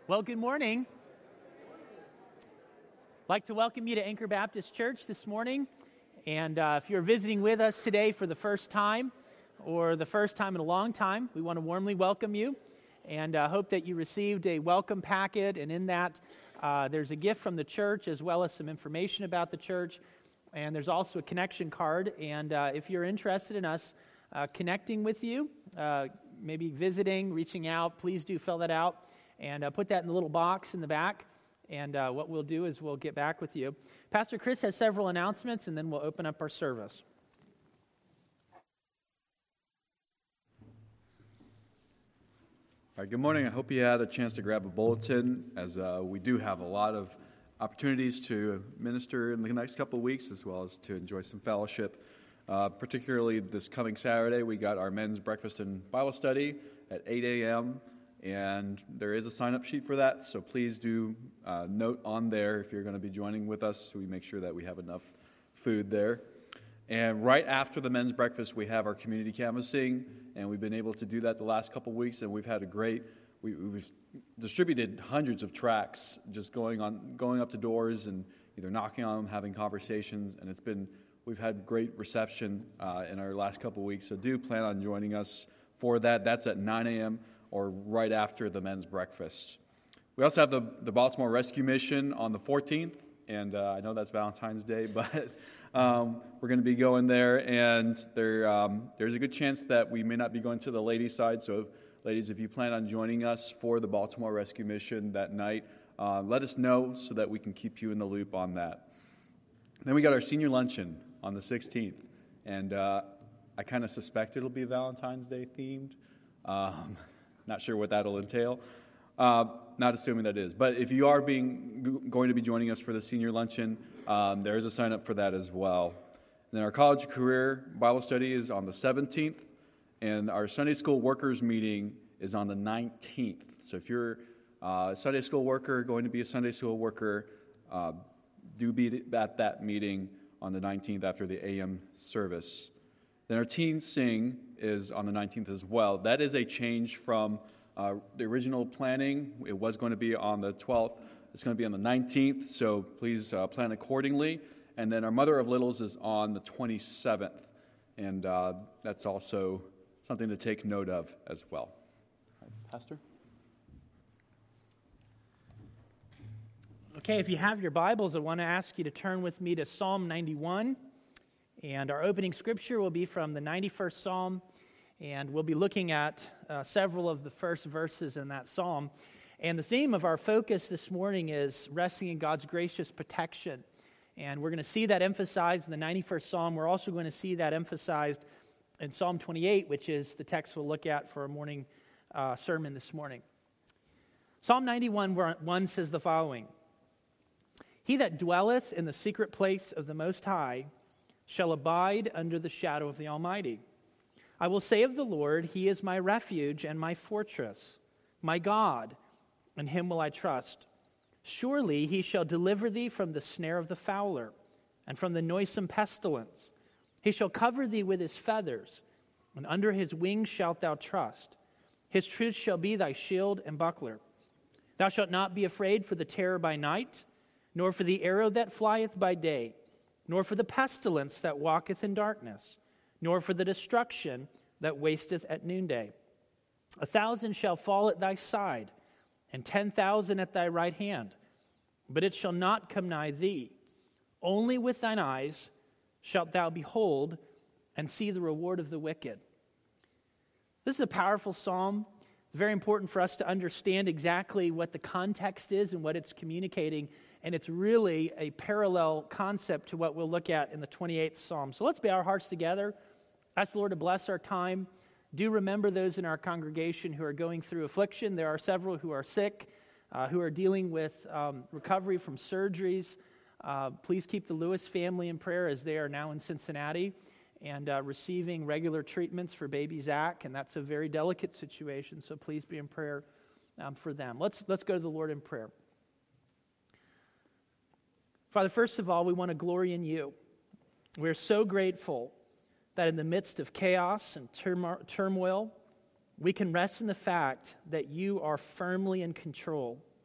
Well, good morning. I'd like to welcome you to Anchor Baptist Church this morning. And if you're visiting with us today for the first time or the first time in a long time, we want to warmly welcome you and hope that you received a welcome packet. And in that, there's a gift from the church as well as some information about the church. And there's also a connection card. And if you're interested in us connecting with you, maybe visiting, reaching out, please do fill that out. And put that in the little box in the back, and what we'll do is we'll get back with you. Pastor Chris has several announcements, and then we'll open up our service. All right, good morning. I hope you had a chance to grab a bulletin, as we do have a lot of opportunities to minister in the next couple of weeks, as well as to enjoy some fellowship. Particularly this coming Saturday, we got our men's breakfast and Bible study at 8 a.m., and there is a sign-up sheet for that, so please do note on there if you're going to be joining with us, so we make sure that we have enough food there. And right after the men's breakfast, we have our community canvassing, and we've been able to do that the last couple of weeks, and we've had a great, we've distributed hundreds of tracts, just going up to doors and either knocking on them, having conversations, and we've had great reception in our last couple of weeks, so do plan on joining us for that. That's at 9 a.m., or right after the men's breakfast. We also have the Baltimore Rescue Mission on the 14th, and I know that's Valentine's Day, but we're going to be going there, and there's a good chance that we may not be going to the ladies' side, so ladies, if you plan on joining us for the Baltimore Rescue Mission that night, let us know so that we can keep you in the loop on that. Then we got our senior luncheon on the 16th, and I kind of suspect it'll be Valentine's Day themed. Not sure what that'll entail. Not assuming that is. But if you are going to be joining us for the senior luncheon, there is a sign up for that as well. And then our college career Bible study is on the 17th, and our Sunday school workers meeting is on the 19th. So if you're a Sunday school worker, going to be a Sunday school worker, do be at that meeting on the 19th after the AM service. Then our Teen Sing is on the 19th as well. That is a change from the original planning. It was going to be on the 12th. It's going to be on the 19th, so please plan accordingly. And then our Mother of Littles is on the 27th, and that's also something to take note of as well. Pastor? Okay, if you have your Bibles, I want to ask you to turn with me to Psalm 91. And our opening scripture will be from the 91st Psalm, and we'll be looking at several of the first verses in that psalm. And the theme of our focus this morning is resting in God's gracious protection. And we're going to see that emphasized in the 91st Psalm. We're also going to see that emphasized in Psalm 28, which is the text we'll look at for our morning sermon this morning. Psalm 91:1 says the following: "He that dwelleth in the secret place of the Most High shall abide under the shadow of the Almighty. I will say of the Lord, He is my refuge and my fortress, my God, in Him will I trust. Surely He shall deliver thee from the snare of the fowler and from the noisome pestilence. He shall cover thee with His feathers, and under His wings shalt thou trust. His truth shall be thy shield and buckler. Thou shalt not be afraid for the terror by night, nor for the arrow that flieth by day, nor for the pestilence that walketh in darkness, nor for the destruction that wasteth at noonday. 1,000 shall fall at thy side, and 10,000 at thy right hand, but it shall not come nigh thee. Only with thine eyes shalt thou behold and see the reward of the wicked." This is a powerful psalm. It's very important for us to understand exactly what the context is and what it's communicating. And it's really a parallel concept to what we'll look at in the 28th Psalm. So let's bow our hearts together. Ask the Lord to bless our time. Do remember those in our congregation who are going through affliction. There are several who are sick, who are dealing with recovery from surgeries. Please keep the Lewis family in prayer as they are now in Cincinnati and receiving regular treatments for baby Zach. And that's a very delicate situation, so please be in prayer for them. Let's go to the Lord in prayer. Father, first of all, we want to glory in you. We're so grateful that in the midst of chaos and turmoil, we can rest in the fact that you are firmly in control.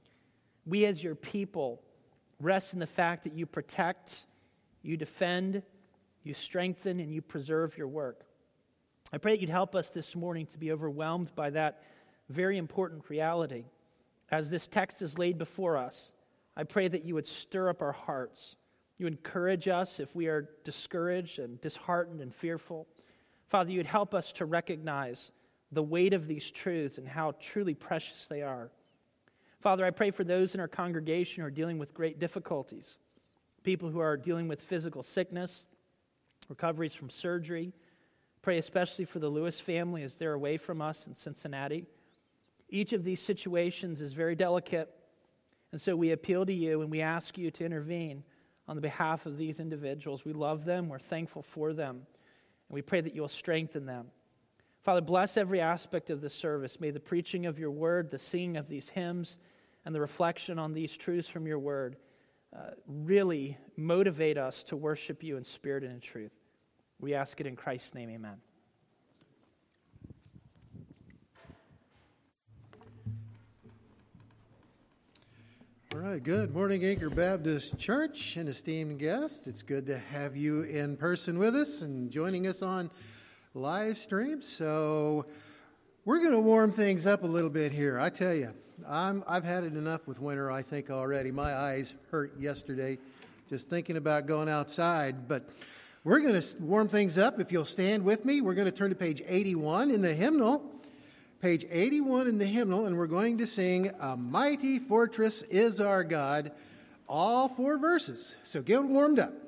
We as your people rest in the fact that you protect, you defend, you strengthen, and you preserve your work. I pray that you'd help us this morning to be overwhelmed by that very important reality. As this text is laid before us, I pray that you would stir up our hearts. You encourage us if we are discouraged and disheartened and fearful. Father, you'd help us to recognize the weight of these truths and how truly precious they are. Father, I pray for those in our congregation who are dealing with great difficulties, people who are dealing with physical sickness, recoveries from surgery. Pray especially for the Lewis family as they're away from us in Cincinnati. Each of these situations is very delicate, and so we appeal to you and we ask you to intervene on the behalf of these individuals. We love them, we're thankful for them, and we pray that you will strengthen them. Father, bless every aspect of this service. May the preaching of your word, the singing of these hymns, and the reflection on these truths from your word really motivate us to worship you in spirit and in truth. We ask it in Christ's name, amen. All right, good morning, Anchor Baptist Church and esteemed guests. It's good to have you in person with us and joining us on live stream. So we're going to warm things up a little bit here. I tell you, I've had it enough with winter, I think, already. My eyes hurt yesterday just thinking about going outside, but we're going to warm things up. If you'll stand with me, we're going to turn to page 81 in the hymnal. Page 81 in the hymnal, and we're going to sing "A Mighty Fortress Is Our God," all 4 verses. So get warmed up.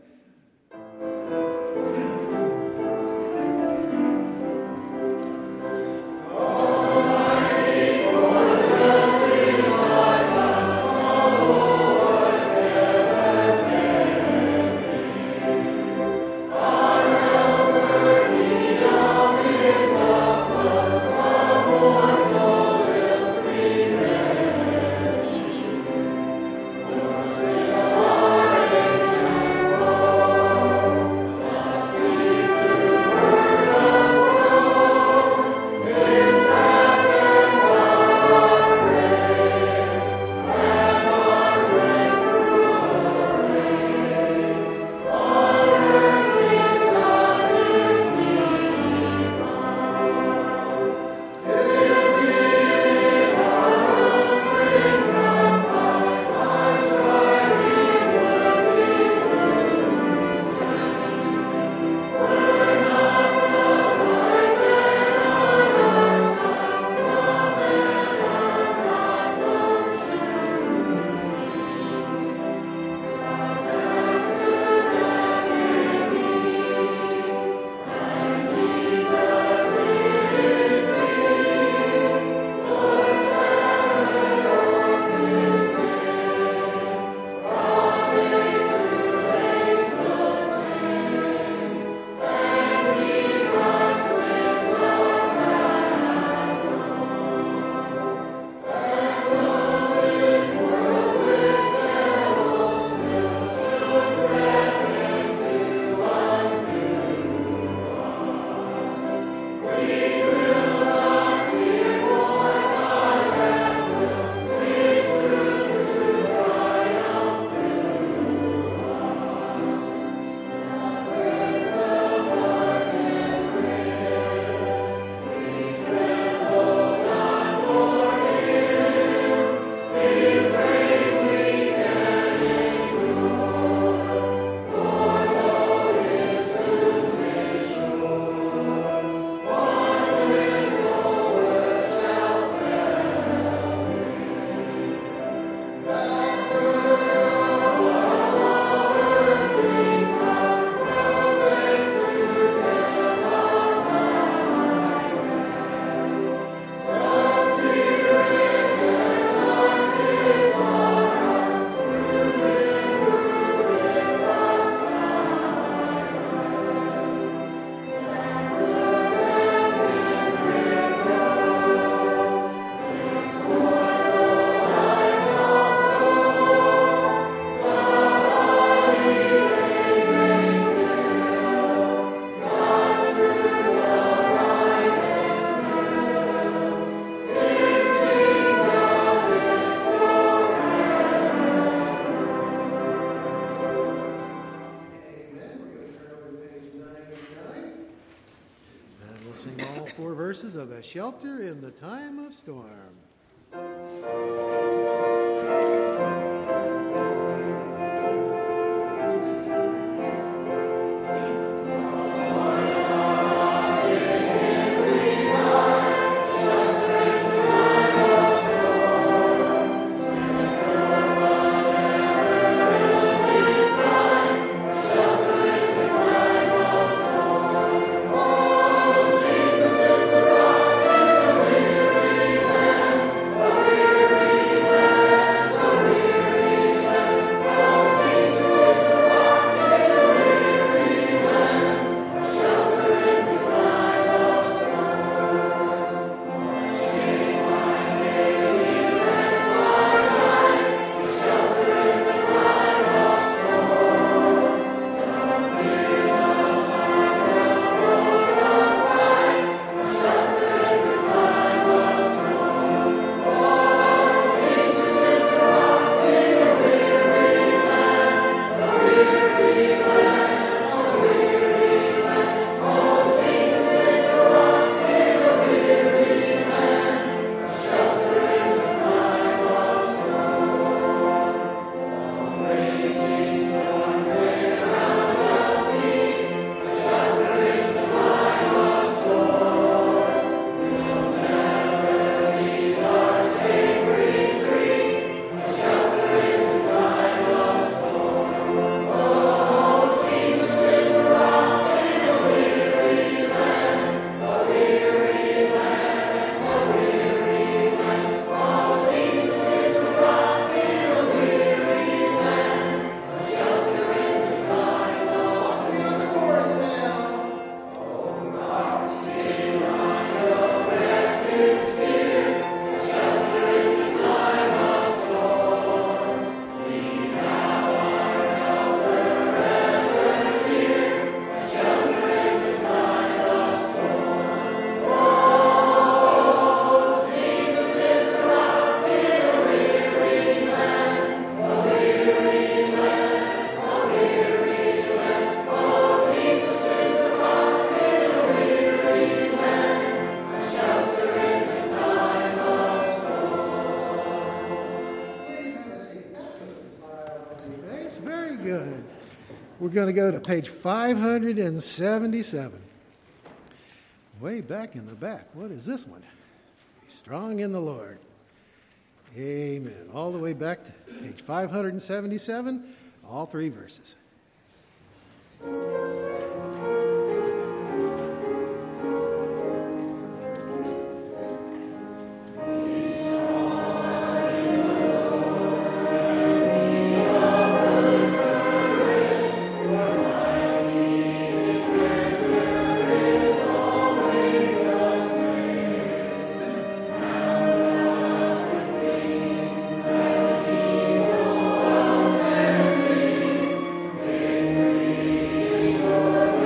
sing all 4 verses of A Shelter in the Time of Storm. We're going to go to page 577. Way back in the back. What is this one? Be strong in the Lord. Amen. All the way back to page 577, all 3 verses. Sure.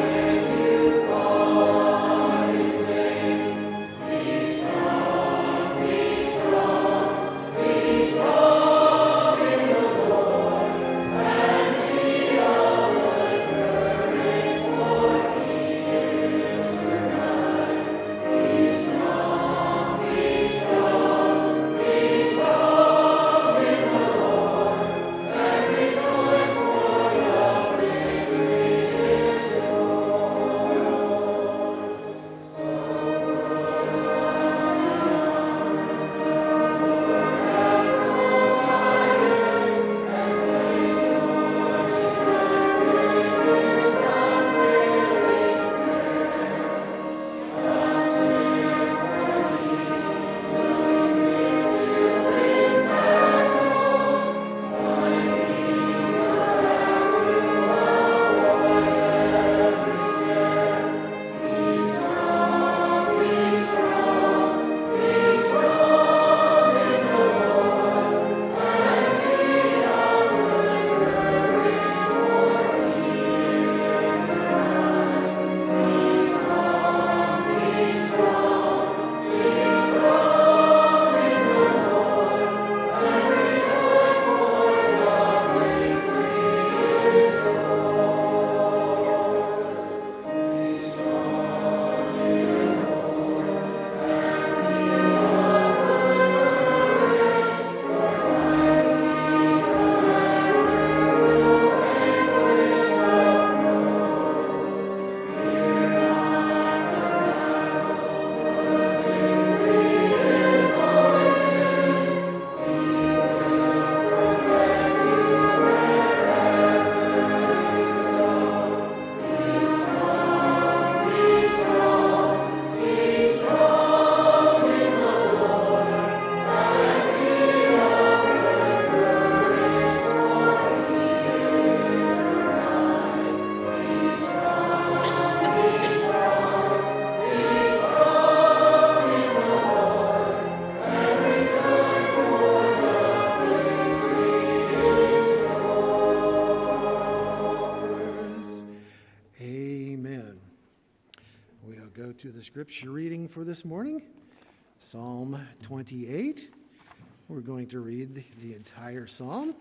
to the scripture reading for this morning, Psalm 28. We're going to read the entire psalm,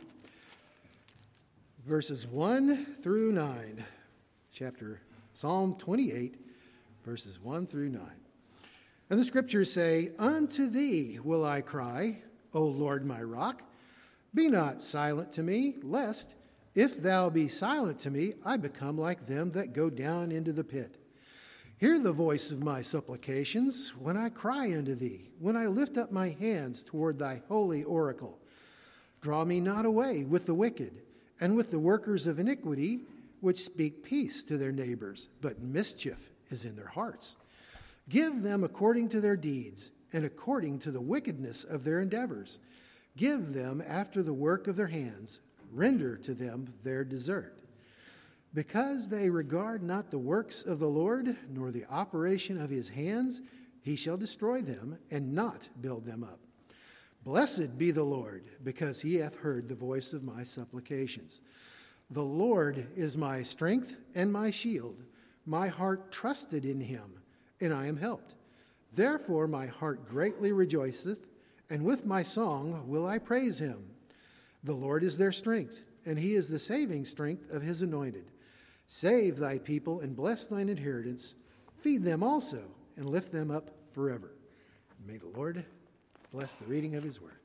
verses 1 through 9. Psalm 28, verses 1 through 9. And the scriptures say, "Unto thee will I cry, O Lord my rock. Be not silent to me, lest, if thou be silent to me, I become like them that go down into the pit. Hear the voice of my supplications when I cry unto thee, when I lift up my hands toward thy holy oracle. Draw me not away with the wicked, and with the workers of iniquity, which speak peace to their neighbors, but mischief is in their hearts. Give them according to their deeds, and according to the wickedness of their endeavors. Give them after the work of their hands. Render to them their desert. Because they regard not the works of the Lord, nor the operation of his hands, he shall destroy them, and not build them up. Blessed be the Lord, because he hath heard the voice of my supplications. The Lord is my strength and my shield. My heart trusted in him, and I am helped. Therefore my heart greatly rejoiceth, and with my song will I praise him. The Lord is their strength, and he is the saving strength of his anointed. Save thy people and bless thine inheritance. Feed them also, and lift them up forever." May the Lord bless the reading of his word.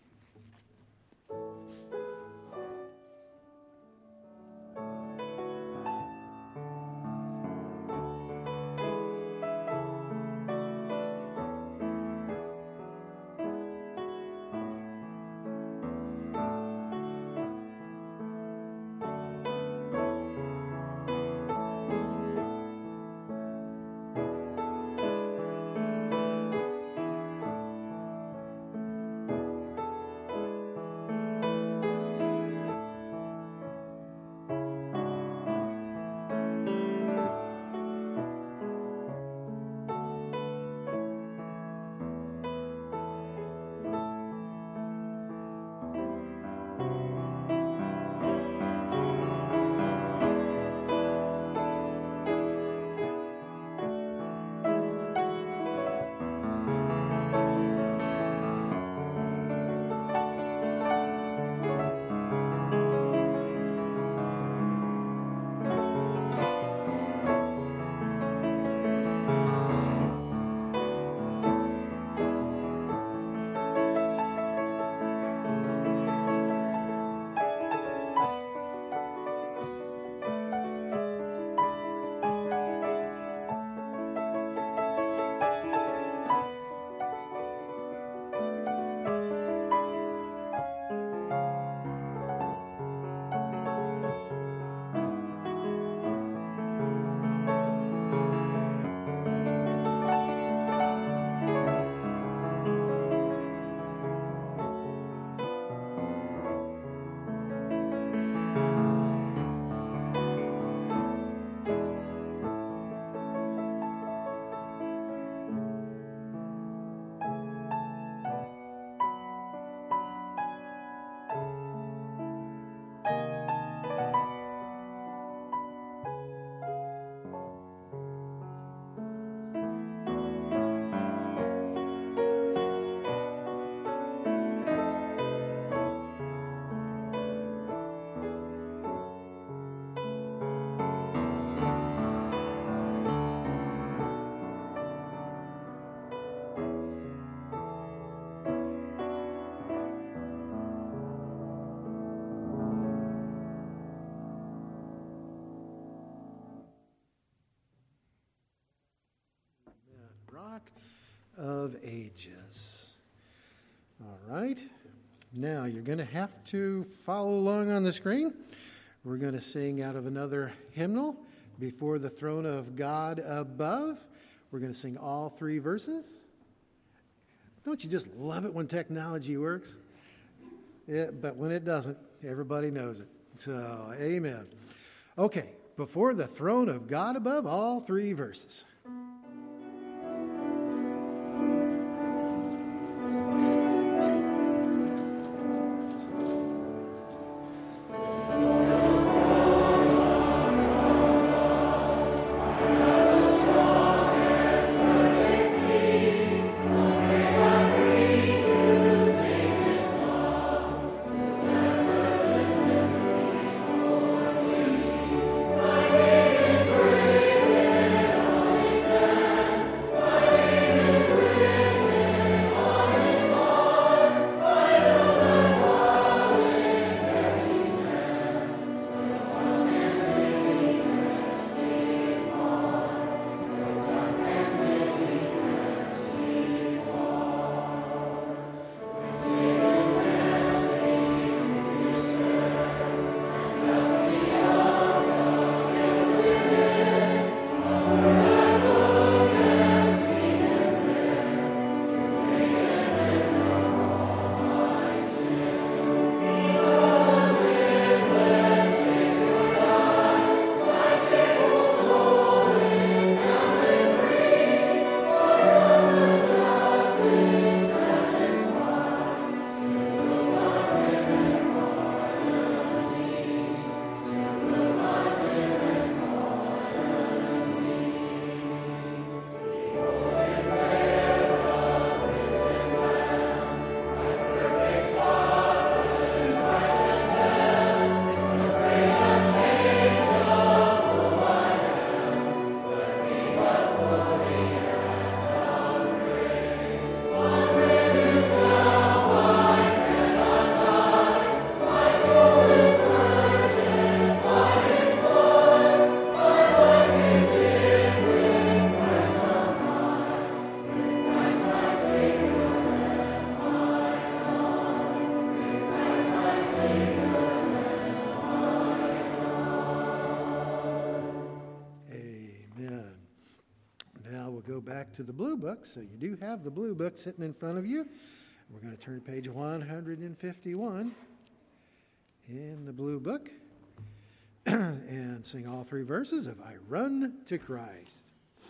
Rock of Ages. All right. Now you're going to have to follow along on the screen. We're going to sing out of another hymnal, Before the Throne of God Above. We're going to sing all three verses. Don't you just love it when technology works? Yeah, but when it doesn't, everybody knows it. So, amen. Okay, Before the Throne of God Above, all three verses. go back to the blue book. So you do have the blue book sitting in front of you. We're going to turn to page 151 in the blue book and sing all three verses of I Run to Christ.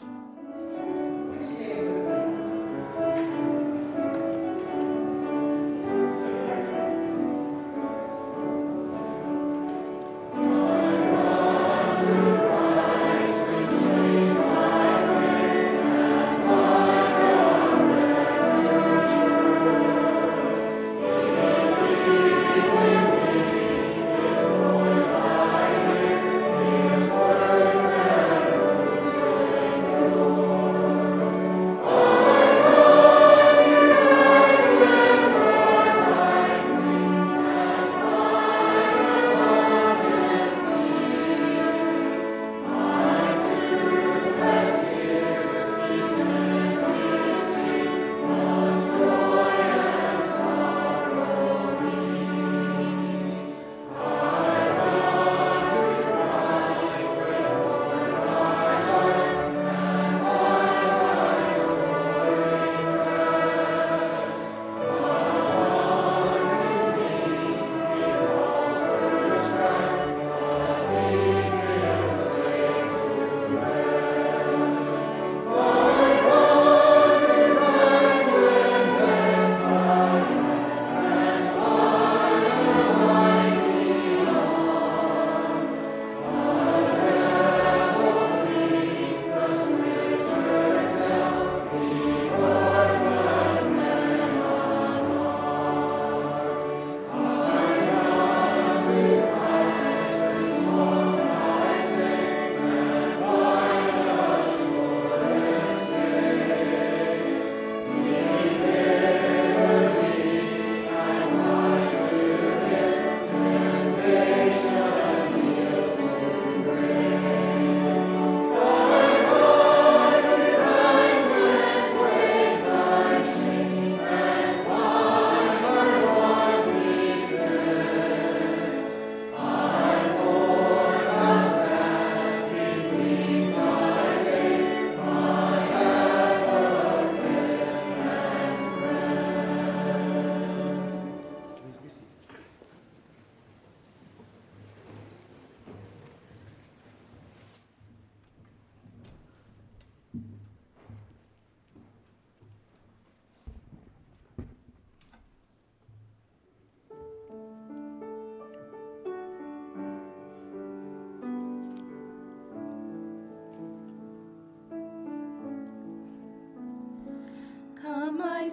Come, my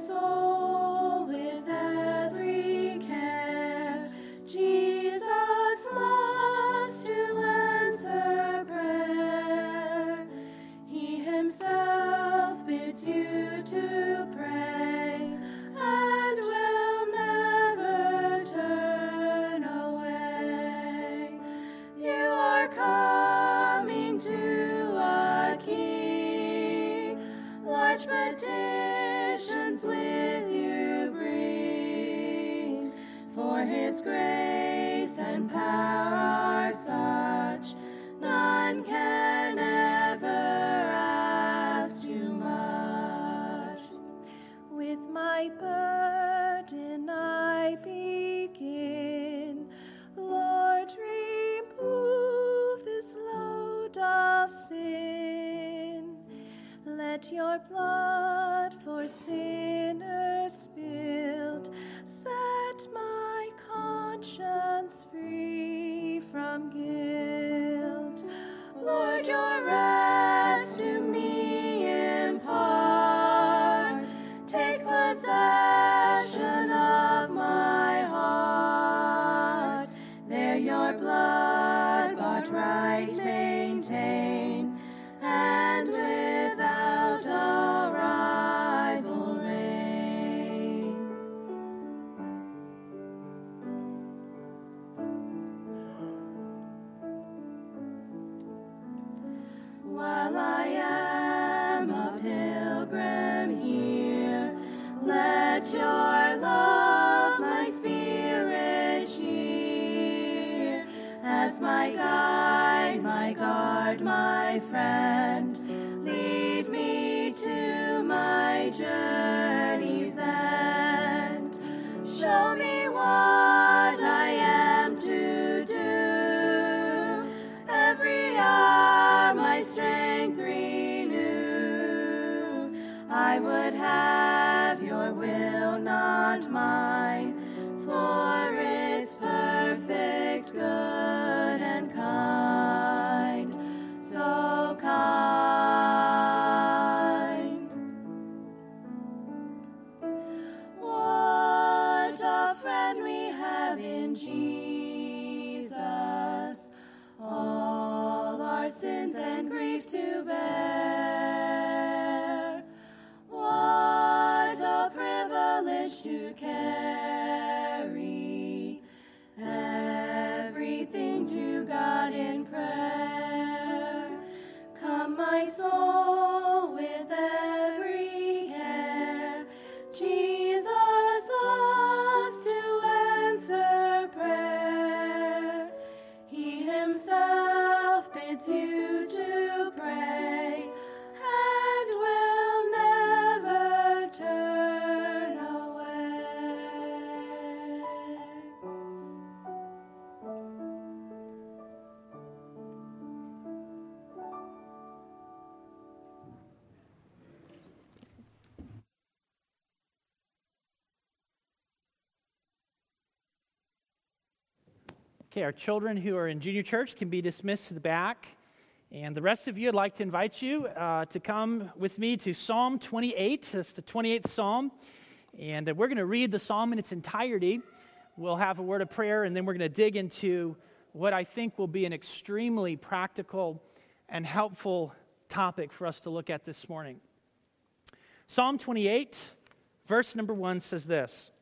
soul, with every care. Jesus loves to answer prayer. He himself bids you to pray and will never turn away. You are coming to a King, large petitions with you bring, for his grace and power are such, none can ever ask too much. With my burden I begin, Lord, remove this load of sin. Let your blood for sinners spilled set my conscience free from guilt. Lord, your rest to me impart. Take possession of my heart. There your blood bought right maintain, and without a rival reign. While I am a pilgrim here, let your love my spirit cheer, as my guide guide, my guard, my friend. Lead me to my journey's end. Show me what I am to do. Every hour my strength renew. I would have your will, not mine, for it's perfect, good, and kind, so kind. What a friend we have in Jesus, all our sins and griefs to bear. What a privilege to carry everything to God in prayer. Come, my soul, with every care. Jesus loves to answer prayer. He himself bids you to pray and will never turn away. Okay, our children who are in junior church can be dismissed to the back. And the rest of you, I'd like to invite you to come with me to Psalm 28. That's the 28th Psalm. And we're going to read the Psalm in its entirety. We'll have a word of prayer, and then we're going to dig into what I think will be an extremely practical and helpful topic for us to look at this morning. Psalm 28, verse number 1 says this: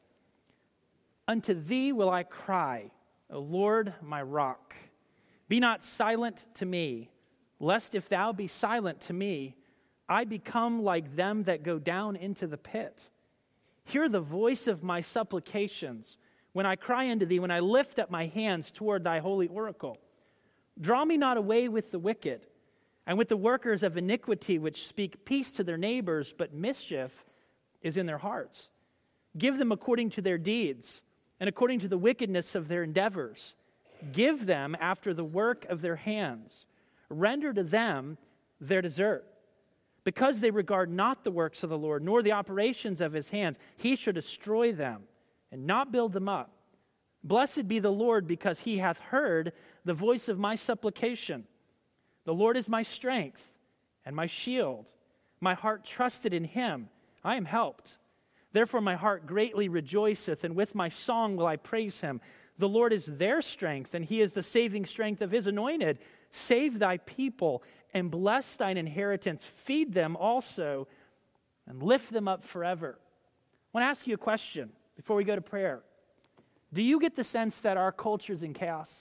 "Unto thee will I cry, O Lord, my rock. Be not silent to me, lest if thou be silent to me, I become like them that go down into the pit. Hear the voice of my supplications when I cry unto thee, when I lift up my hands toward thy holy oracle. Draw me not away with the wicked, and with the workers of iniquity, which speak peace to their neighbors, but mischief is in their hearts. Give them according to their deeds, and according to the wickedness of their endeavors. Give them after the work of their hands. Render to them their desert. Because they regard not the works of the Lord, nor the operations of his hands, he shall destroy them, and not build them up. Blessed be the Lord, because he hath heard the voice of my supplication. The Lord is my strength and my shield. My heart trusted in him. I am helped. Therefore my heart greatly rejoiceth, and with my song will I praise him. The Lord is their strength, and he is the saving strength of his anointed. Save thy people, and bless thine inheritance. Feed them also, and lift them up forever." I want to ask you a question before we go to prayer. Do you get the sense that our culture is in chaos?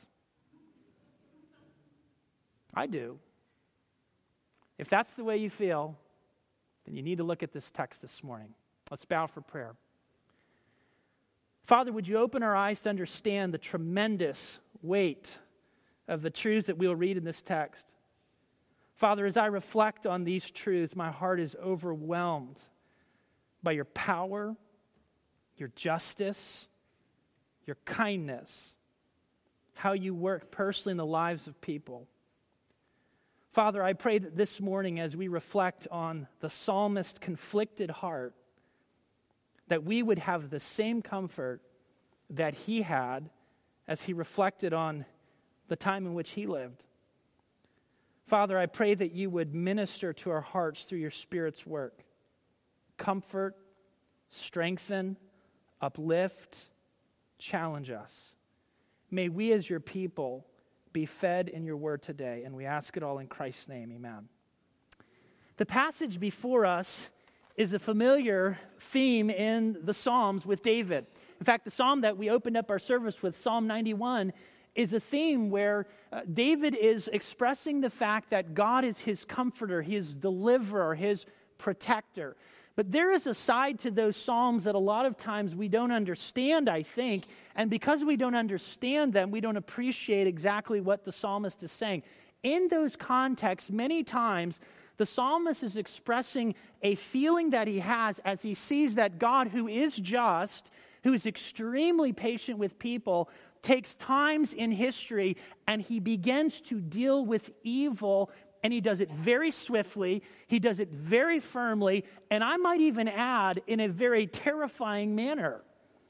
I do. If that's the way you feel, then you need to look at this text this morning. Let's bow for prayer. Father, would you open our eyes to understand the tremendous weight of the truths that we'll read in this text? Father, as I reflect on these truths, my heart is overwhelmed by your power, your justice, your kindness, how you work personally in the lives of people. Father, I pray that this morning, as we reflect on the psalmist's conflicted heart, that we would have the same comfort that he had as he reflected on the time in which he lived. Father, I pray that you would minister to our hearts through your Spirit's work. Comfort, strengthen, uplift, challenge us. May we as your people be fed in your word today, and we ask it all in Christ's name, amen. The passage before us is a familiar theme in the Psalms with David. In fact, the psalm that we opened up our service with, Psalm 91, is a theme where David is expressing the fact that God is his comforter, his deliverer, his protector. But there is a side to those psalms that a lot of times we don't understand, I think, and because we don't understand them, we don't appreciate exactly what the psalmist is saying. In those contexts, many times, the psalmist is expressing a feeling that he has as he sees that God, who is just, who is extremely patient with people, takes times in history and he begins to deal with evil, and he does it very swiftly, he does it very firmly, and I might even add, in a very terrifying manner.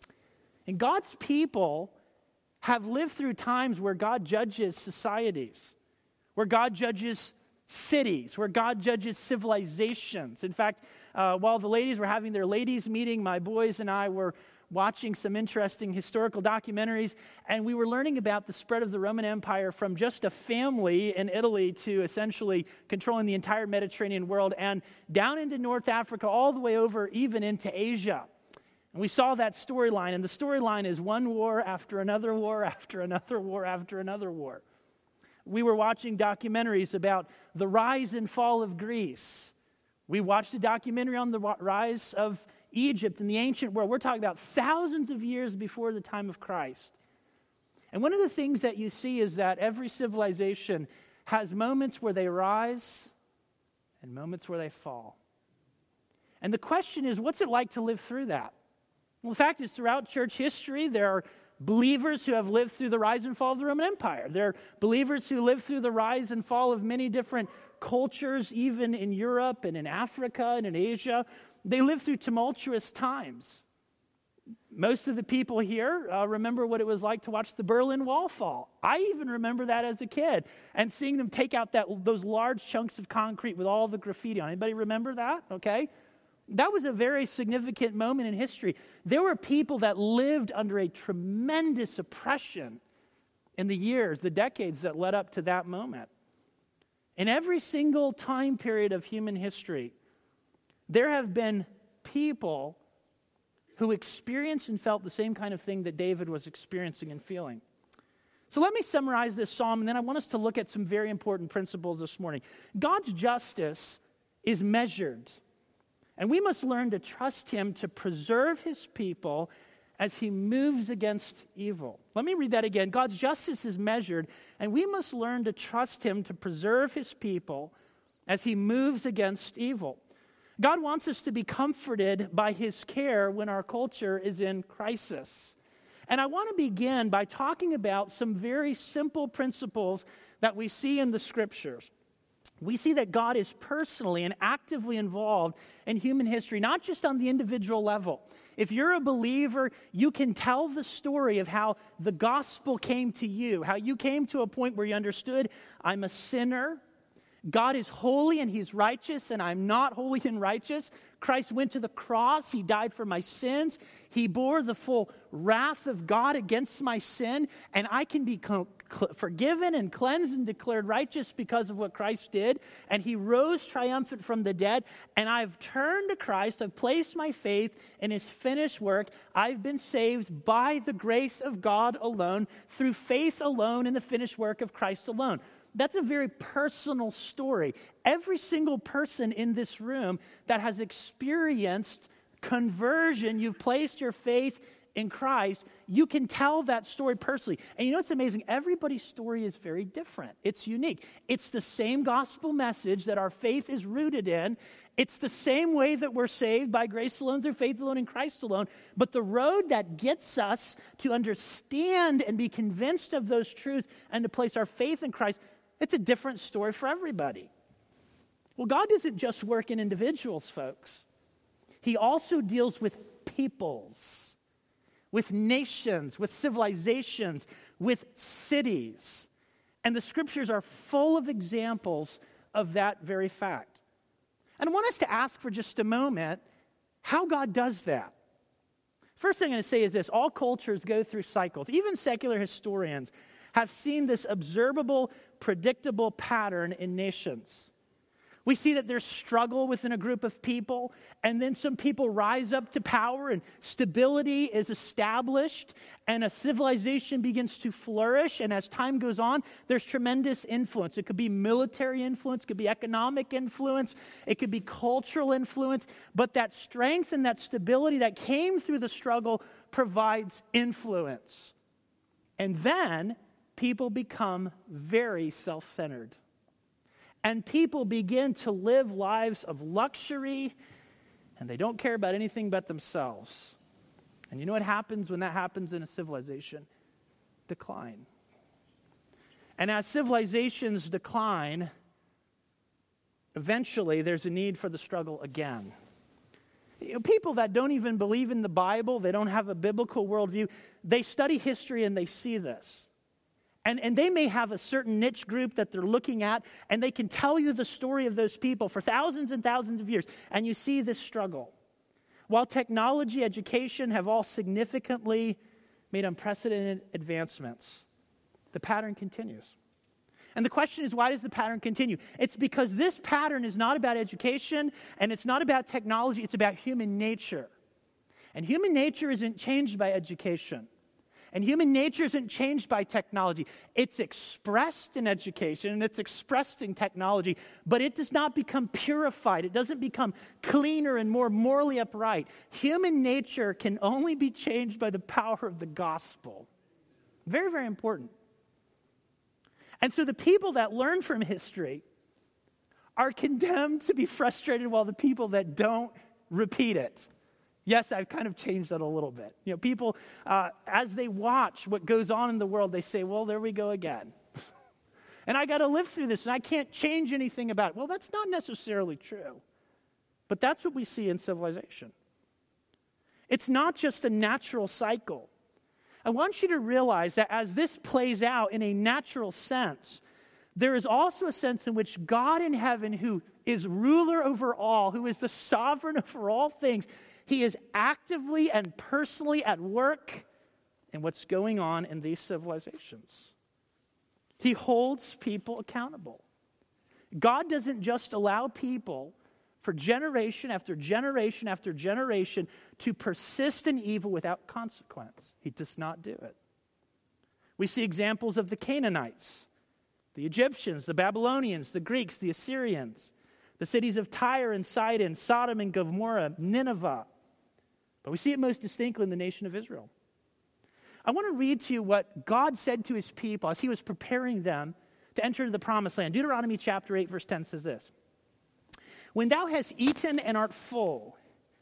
And God's people have lived through times where God judges societies, where God judges cities, where God judges civilizations. In fact, while the ladies were having their ladies' meeting, my boys and I were watching some interesting historical documentaries, and we were learning about the spread of the Roman Empire from just a family in Italy to essentially controlling the entire Mediterranean world and down into North Africa, all the way over even into Asia. And we saw that storyline, and the storyline is one war after another war after another war after another war. We were watching documentaries about the rise and fall of Greece. We watched a documentary on the rise of Egypt in the ancient world. We're talking about thousands of years before the time of Christ. And one of the things that you see is that every civilization has moments where they rise and moments where they fall. And the question is, what's it like to live through that? Well, the fact is, throughout church history, there are believers who have lived through the rise and fall of the Roman Empire. There are believers who lived through the rise and fall of many different cultures, even in Europe and in Africa and in Asia. They lived through tumultuous times. Most of the people here remember what it was like to watch the Berlin Wall fall. I even remember that as a kid, and seeing them take out those large chunks of concrete with all the graffiti on. Anybody remember that? Okay. That was a very significant moment in history. There were people that lived under a tremendous oppression in the years, the decades that led up to that moment. In every single time period of human history, there have been people who experienced and felt the same kind of thing that David was experiencing and feeling. So let me summarize this psalm, and then I want us to look at some very important principles this morning. God's justice is measured, and we must learn to trust him to preserve his people as he moves against evil. Let me read that again. God's justice is measured, and we must learn to trust him to preserve his people as he moves against evil. God wants us to be comforted by his care when our culture is in crisis. And I want to begin by talking about some very simple principles that we see in the scriptures. We see that God is personally and actively involved in human history, not just on the individual level. If you're a believer, you can tell the story of how the gospel came to you, how you came to a point where you understood, I'm a sinner, God is holy and he's righteous, and I'm not holy and righteous. Christ went to the cross. He died for my sins. He bore the full wrath of God against my sin, and I can be forgiven and cleansed and declared righteous because of what Christ did. And he rose triumphant from the dead, and I've turned to Christ. I've placed my faith in his finished work. I've been saved by the grace of God alone, through faith alone in the finished work of Christ alone. That's a very personal story. Every single person in this room that has experienced conversion, you've placed your faith in Christ, you can tell that story personally. And you know what's amazing? Everybody's story is very different. It's unique. It's the same gospel message that our faith is rooted in. It's the same way that we're saved by grace alone, through faith alone, in Christ alone. But the road that gets us to understand and be convinced of those truths and to place our faith in Christ, it's a different story for everybody. Well, God doesn't just work in individuals, folks. He also deals with peoples, with nations, with civilizations, with cities. And the scriptures are full of examples of that very fact. And I want us to ask for just a moment how God does that. First thing I'm going to say is this: all cultures go through cycles. Even secular historians have seen this observable, predictable pattern in nations. We see that there's struggle within a group of people, and then some people rise up to power, and stability is established, and a civilization begins to flourish, and as time goes on, there's tremendous influence. It could be military influence, it could be economic influence, it could be cultural influence, but that strength and that stability that came through the struggle provides influence. And then people become very self-centered. And people begin to live lives of luxury, and they don't care about anything but themselves. And you know what happens when that happens in a civilization? Decline. And as civilizations decline, eventually there's a need for the struggle again. People that don't even believe in the Bible, they don't have a biblical worldview, they study history and they see this. And they may have a certain niche group that they're looking at, and they can tell you the story of those people for thousands and thousands of years, and you see this struggle. While technology, education have all significantly made unprecedented advancements, the pattern continues. And the question is, why does the pattern continue? It's because this pattern is not about education, and it's not about technology, it's about human nature. And human nature isn't changed by education. And human nature isn't changed by technology. It's expressed in education and it's expressed in technology, but it does not become purified. It doesn't become cleaner and more morally upright. Human nature can only be changed by the power of the gospel. Very, very important. And so the people that learn from history are condemned to be frustrated, while the people that don't repeat it. Yes, I've kind of changed that a little bit. People, as they watch what goes on in the world, they say, well, there we go again. And I got to live through this, and I can't change anything about it. Well, that's not necessarily true. But that's what we see in civilization. It's not just a natural cycle. I want you to realize that as this plays out in a natural sense, there is also a sense in which God in heaven, who is ruler over all, who is the sovereign over all things, He is actively and personally at work in what's going on in these civilizations. He holds people accountable. God doesn't just allow people for generation after generation after generation to persist in evil without consequence. He does not do it. We see examples of the Canaanites, the Egyptians, the Babylonians, the Greeks, the Assyrians, the cities of Tyre and Sidon, Sodom and Gomorrah, Nineveh. But we see it most distinctly in the nation of Israel. I want to read to you what God said to his people as he was preparing them to enter into the promised land. Deuteronomy chapter 8, verse 10 says this: "When thou hast eaten and art full,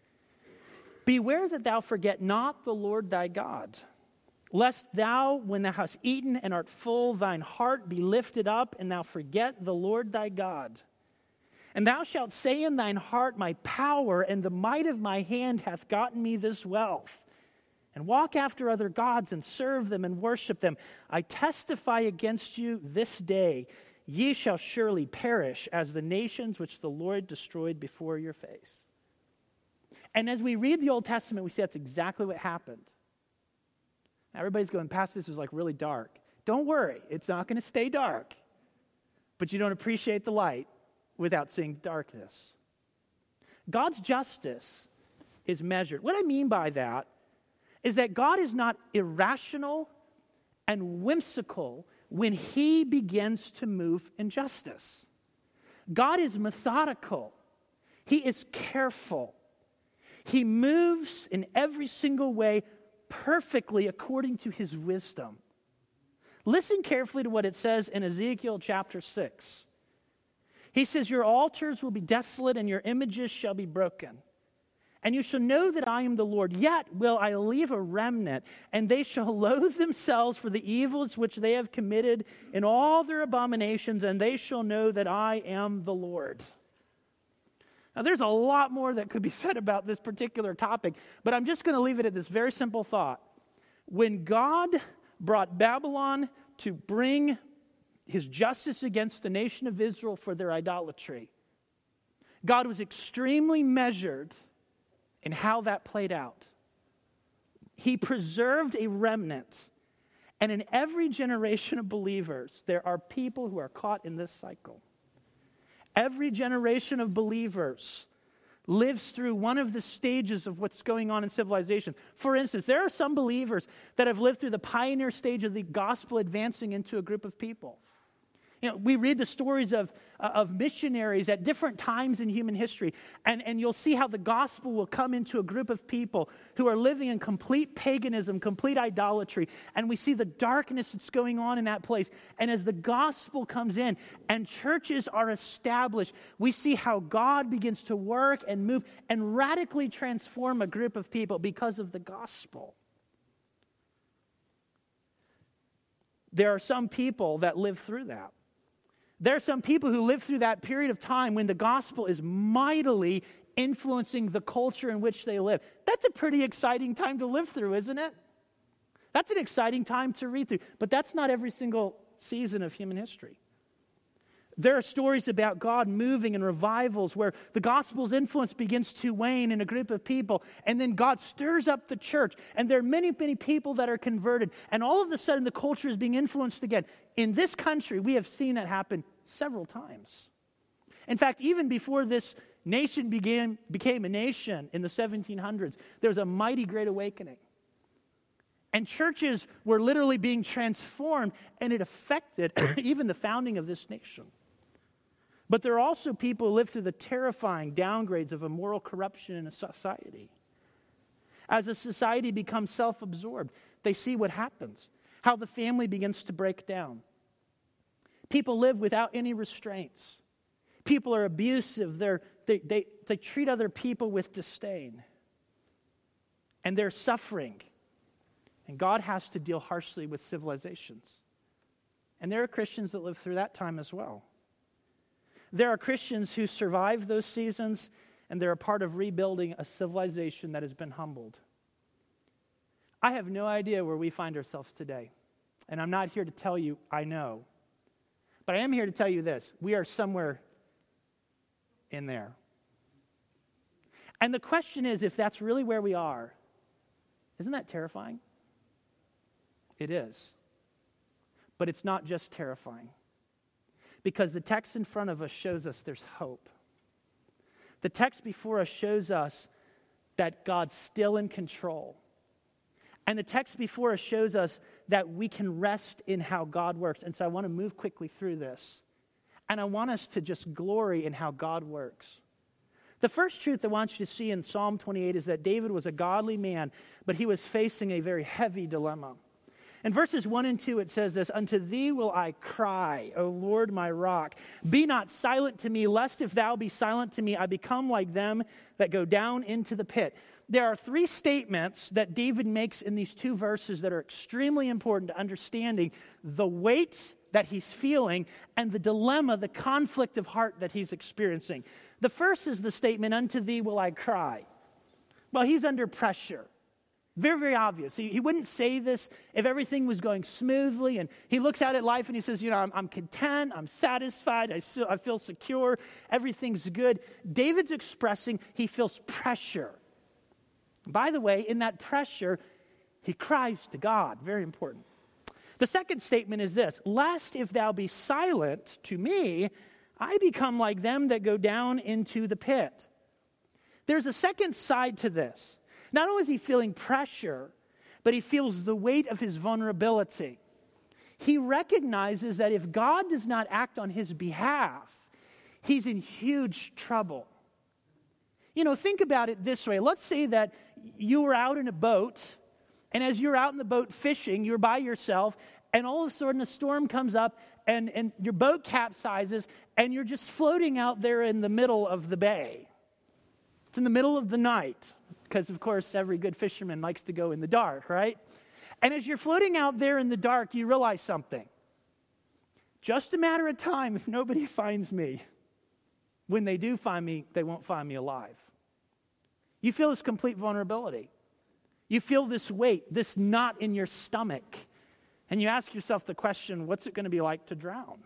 beware that thou forget not the Lord thy God, lest thou, when thou hast eaten and art full, thine heart be lifted up, and thou forget the Lord thy God. And thou shalt say in thine heart, my power and the might of my hand hath gotten me this wealth, and walk after other gods and serve them and worship them. I testify against you this day, ye shall surely perish as the nations which the Lord destroyed before your face." And as we read the Old Testament, we see that's exactly what happened. Now, everybody's going, "Pastor, this is like really dark." Don't worry, it's not going to stay dark. But you don't appreciate the light without seeing darkness. God's justice is measured. What I mean by that is that God is not irrational and whimsical when he begins to move in justice. God is methodical. He is careful. He moves in every single way perfectly according to his wisdom. Listen carefully to what it says in Ezekiel chapter 6. He says, "Your altars will be desolate and your images shall be broken. And you shall know that I am the Lord. Yet will I leave a remnant, and they shall loathe themselves for the evils which they have committed in all their abominations, and they shall know that I am the Lord." Now, there's a lot more that could be said about this particular topic, but I'm just going to leave it at this very simple thought. When God brought Babylon to bring his justice against the nation of Israel for their idolatry, God was extremely measured in how that played out. He preserved a remnant. And in every generation of believers, there are people who are caught in this cycle. Every generation of believers lives through one of the stages of what's going on in civilization. For instance, there are some believers that have lived through the pioneer stage of the gospel advancing into a group of people. We read the stories of missionaries at different times in human history, and you'll see how the gospel will come into a group of people who are living in complete paganism, complete idolatry, and we see the darkness that's going on in that place. And as the gospel comes in and churches are established, we see how God begins to work and move and radically transform a group of people because of the gospel. There are some people that live through that. There are some people who live through that period of time when the gospel is mightily influencing the culture in which they live. That's a pretty exciting time to live through, isn't it? That's an exciting time to read through. But that's not every single season of human history. There are stories about God moving in revivals where the gospel's influence begins to wane in a group of people, and then God stirs up the church, and there are many, many people that are converted, and all of a sudden the culture is being influenced again. In this country, we have seen that happen several times. In fact, even before this nation became a nation in the 1700s, there was a mighty great awakening. And churches were literally being transformed, and it affected even the founding of this nation. But there are also people who live through the terrifying downgrades of immoral corruption in a society. As a society becomes self-absorbed, they see what happens, how the family begins to break down. People live without any restraints. People are abusive. They treat other people with disdain. And they're suffering. And God has to deal harshly with civilizations. And there are Christians that live through that time as well. There are Christians who survive those seasons, and they're a part of rebuilding a civilization that has been humbled. I have no idea where we find ourselves today, and I'm not here to tell you I know. But I am here to tell you this: we are somewhere in there. And the question is, if that's really where we are, isn't that terrifying? It is. But it's not just terrifying. Because the text in front of us shows us there's hope. The text before us shows us that God's still in control. And the text before us shows us that we can rest in how God works. And so I want to move quickly through this. And I want us to just glory in how God works. The first truth I want you to see in Psalm 28 is that David was a godly man, but he was facing a very heavy dilemma. In verses 1 and 2, it says this: "Unto thee will I cry, O Lord my rock. Be not silent to me, lest if thou be silent to me, I become like them that go down into the pit." There are three statements that David makes in these two verses that are extremely important to understanding the weight that he's feeling and the dilemma, the conflict of heart that he's experiencing. The first is the statement, "Unto thee will I cry." Well, he's under pressure. Very, very obvious. He wouldn't say this if everything was going smoothly, and he looks out at life and he says, I'm content, I'm satisfied, I feel secure, everything's good. David's expressing he feels pressure. By the way, in that pressure, he cries to God. Very important. The second statement is this: "Lest if thou be silent to me, I become like them that go down into the pit." There's a second side to this. Not only is he feeling pressure, but he feels the weight of his vulnerability. He recognizes that if God does not act on his behalf, he's in huge trouble. Think about it this way. Let's say that you were out in a boat, and as you're out in the boat fishing, you're by yourself, and all of a sudden a storm comes up, and your boat capsizes, and you're just floating out there in the middle of the bay. It's in the middle of the night. Because, of course, every good fisherman likes to go in the dark, right? And as you're floating out there in the dark, you realize something. Just a matter of time if nobody finds me. When they do find me, they won't find me alive. You feel this complete vulnerability. You feel this weight, this knot in your stomach. And you ask yourself the question, what's it going to be like to drown?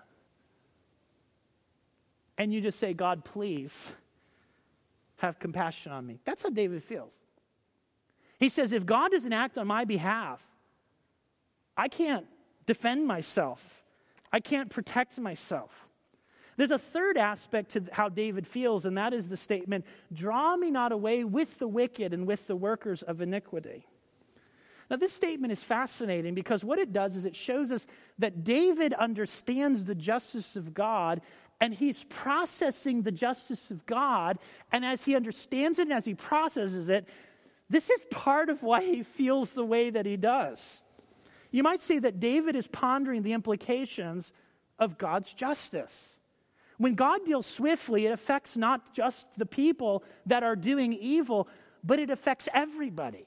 And you just say, God, please have compassion on me. That's how David feels. He says, if God doesn't act on my behalf, I can't defend myself. I can't protect myself. There's a third aspect to how David feels, and that is the statement, "Draw me not away with the wicked and with the workers of iniquity." Now, this statement is fascinating because what it does is it shows us that David understands the justice of God, and he's processing the justice of God, and as he understands it and as he processes it, this is part of why he feels the way that he does. You might say that David is pondering the implications of God's justice. When God deals swiftly, it affects not just the people that are doing evil, but it affects everybody.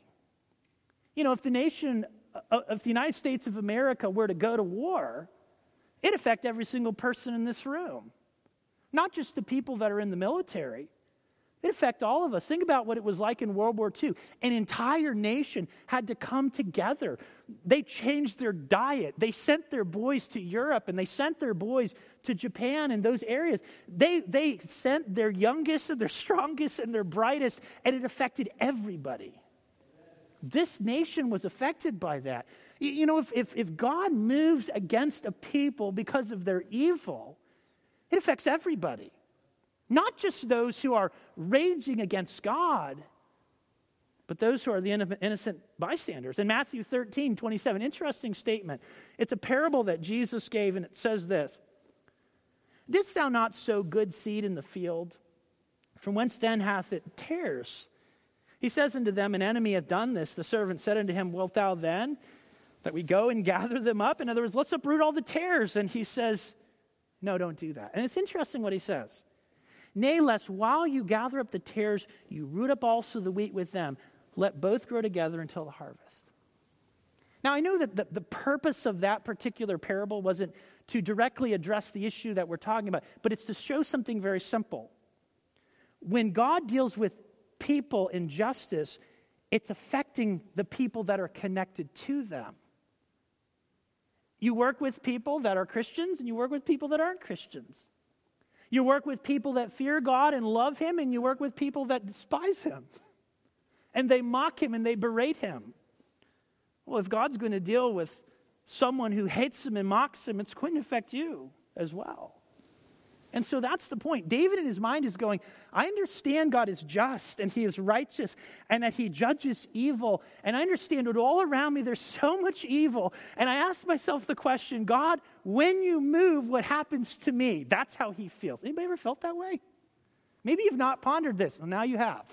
You know, if the United States of America were to go to war, it'd affect every single person in this room. Not just the people that are in the military. It'd affect all of us. Think about what it was like in World War II. An entire nation had to come together. They changed their diet. They sent their boys to Europe, and they sent their boys to Japan and those areas. They sent their youngest and their strongest and their brightest, and it affected everybody. This nation was affected by that. You know, if God moves against a people because of their evil, it affects everybody. Not just those who are raging against God, but those who are the innocent bystanders. In Matthew 13:27, interesting statement. It's a parable that Jesus gave, and it says this: "Didst thou not sow good seed in the field? From whence then hath it tares? He says unto them, An enemy hath done this. The servant said unto him, Wilt thou then that we go and gather them up? In other words, let's uproot all the tares. And he says, No, don't do that. And it's interesting what he says. Nay, lest while you gather up the tares, you root up also the wheat with them. Let both grow together until the harvest. Now, I know that the purpose of that particular parable wasn't to directly address the issue that we're talking about, but it's to show something very simple. When God deals with people in justice, it's affecting the people that are connected to them. You work with people that are Christians, and you work with people that aren't Christians. You work with people that fear God and love Him, and you work with people that despise Him. And they mock Him and they berate Him. Well, if God's going to deal with someone who hates Him and mocks Him, it's going to affect you as well. And so that's the point. David in his mind is going, I understand God is just and He is righteous and that He judges evil. And I understand that all around me there's so much evil. And I ask myself the question, God, when you move, what happens to me? That's how he feels. Anybody ever felt that way? Maybe you've not pondered this. Well, now you have.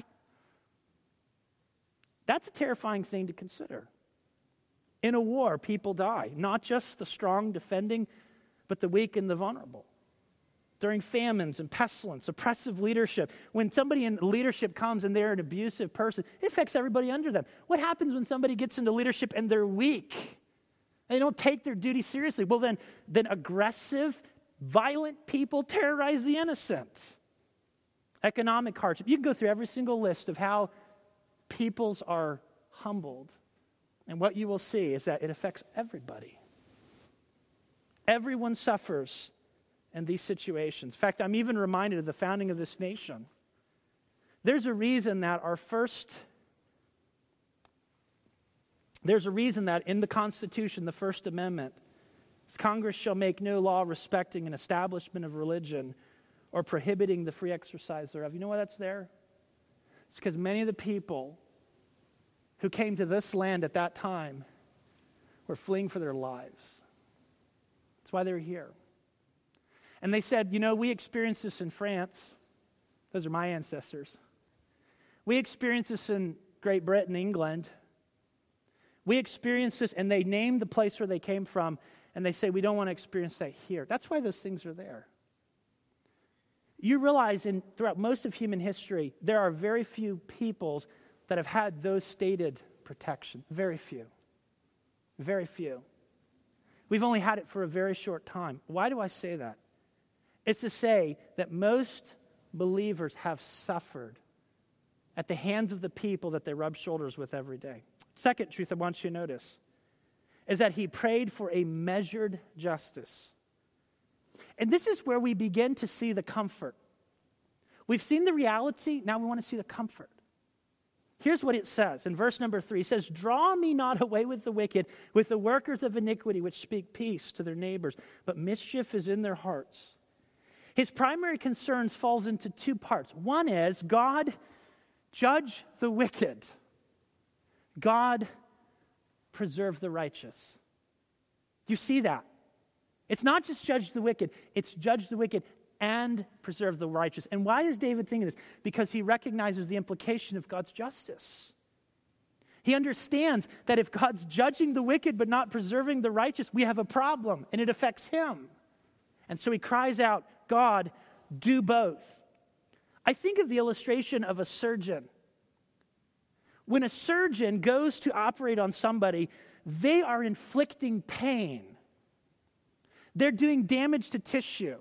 That's a terrifying thing to consider. In a war, people die. Not just the strong defending, but the weak and the vulnerable. During famines and pestilence, oppressive leadership. When somebody in leadership comes and they're an abusive person, it affects everybody under them. What happens when somebody gets into leadership and they're weak? And they don't take their duty seriously. Well, then aggressive, violent people terrorize the innocent. Economic hardship. You can go through every single list of how peoples are humbled. And what you will see is that it affects everybody. Everyone suffers in these situations. In fact, I'm even reminded of the founding of this nation. There's a reason that in the Constitution, the First Amendment, Congress shall make no law respecting an establishment of religion or prohibiting the free exercise thereof. You know why that's there? It's because many of the people who came to this land at that time were fleeing for their lives. That's why they're here. And they said, we experienced this in France. Those are my ancestors. We experienced this in Great Britain, England. We experienced this, and they named the place where they came from, and they say, we don't want to experience that here. That's why those things are there. You realize throughout most of human history, there are very few peoples that have had those stated protection. Very few. Very few. We've only had it for a very short time. Why do I say that? It's to say that most believers have suffered at the hands of the people that they rub shoulders with every day. Second truth I want you to notice is that he prayed for a measured justice. And this is where we begin to see the comfort. We've seen the reality, now we want to see the comfort. Here's what it says in verse number 3. It says, Draw me not away with the wicked, with the workers of iniquity which speak peace to their neighbors, but mischief is in their hearts. His primary concerns falls into two parts. One is, God, judge the wicked. God, preserve the righteous. Do you see that? It's not just judge the wicked, it's judge the wicked and preserve the righteous. And why is David thinking this? Because he recognizes the implication of God's justice. He understands that if God's judging the wicked but not preserving the righteous, we have a problem, and it affects him. And so he cries out, God, do both. I think of the illustration of a surgeon. When a surgeon goes to operate on somebody, they are inflicting pain. They're doing damage to tissue.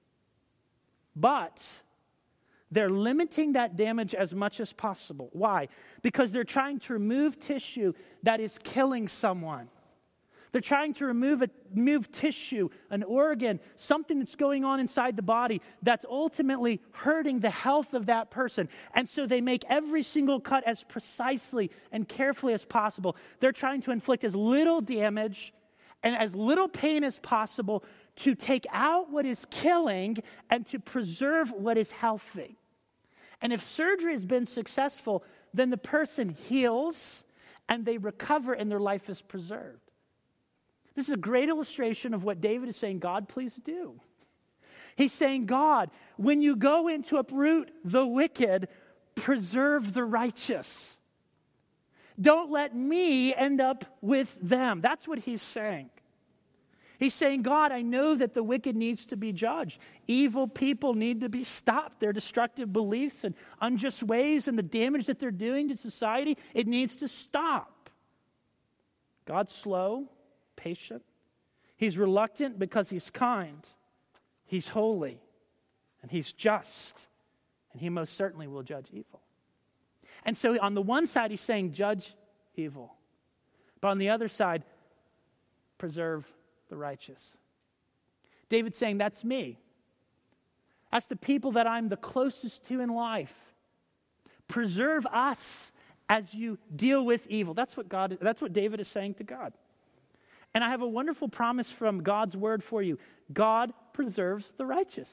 But they're limiting that damage as much as possible. Why? Because they're trying to remove tissue that is killing someone. They're trying to remove tissue, an organ, something that's going on inside the body that's ultimately hurting the health of that person. And so they make every single cut as precisely and carefully as possible. They're trying to inflict as little damage and as little pain as possible to take out what is killing and to preserve what is healthy. And if surgery has been successful, then the person heals and they recover and their life is preserved. This is a great illustration of what David is saying, God, please do. He's saying, God, when you go in to uproot the wicked, preserve the righteous. Don't let me end up with them. That's what he's saying. He's saying, God, I know that the wicked needs to be judged. Evil people need to be stopped. Their destructive beliefs and unjust ways and the damage that they're doing to society, it needs to stop. God's slow, patient. He's reluctant because he's kind. He's holy. And he's just. And he most certainly will judge evil. And so on the one side, he's saying, judge evil. But on the other side, preserve the righteous. David's saying, that's me. That's the people that I'm the closest to in life. Preserve us as you deal with evil. That's what David is saying to God. And I have a wonderful promise from God's word for you. God preserves the righteous.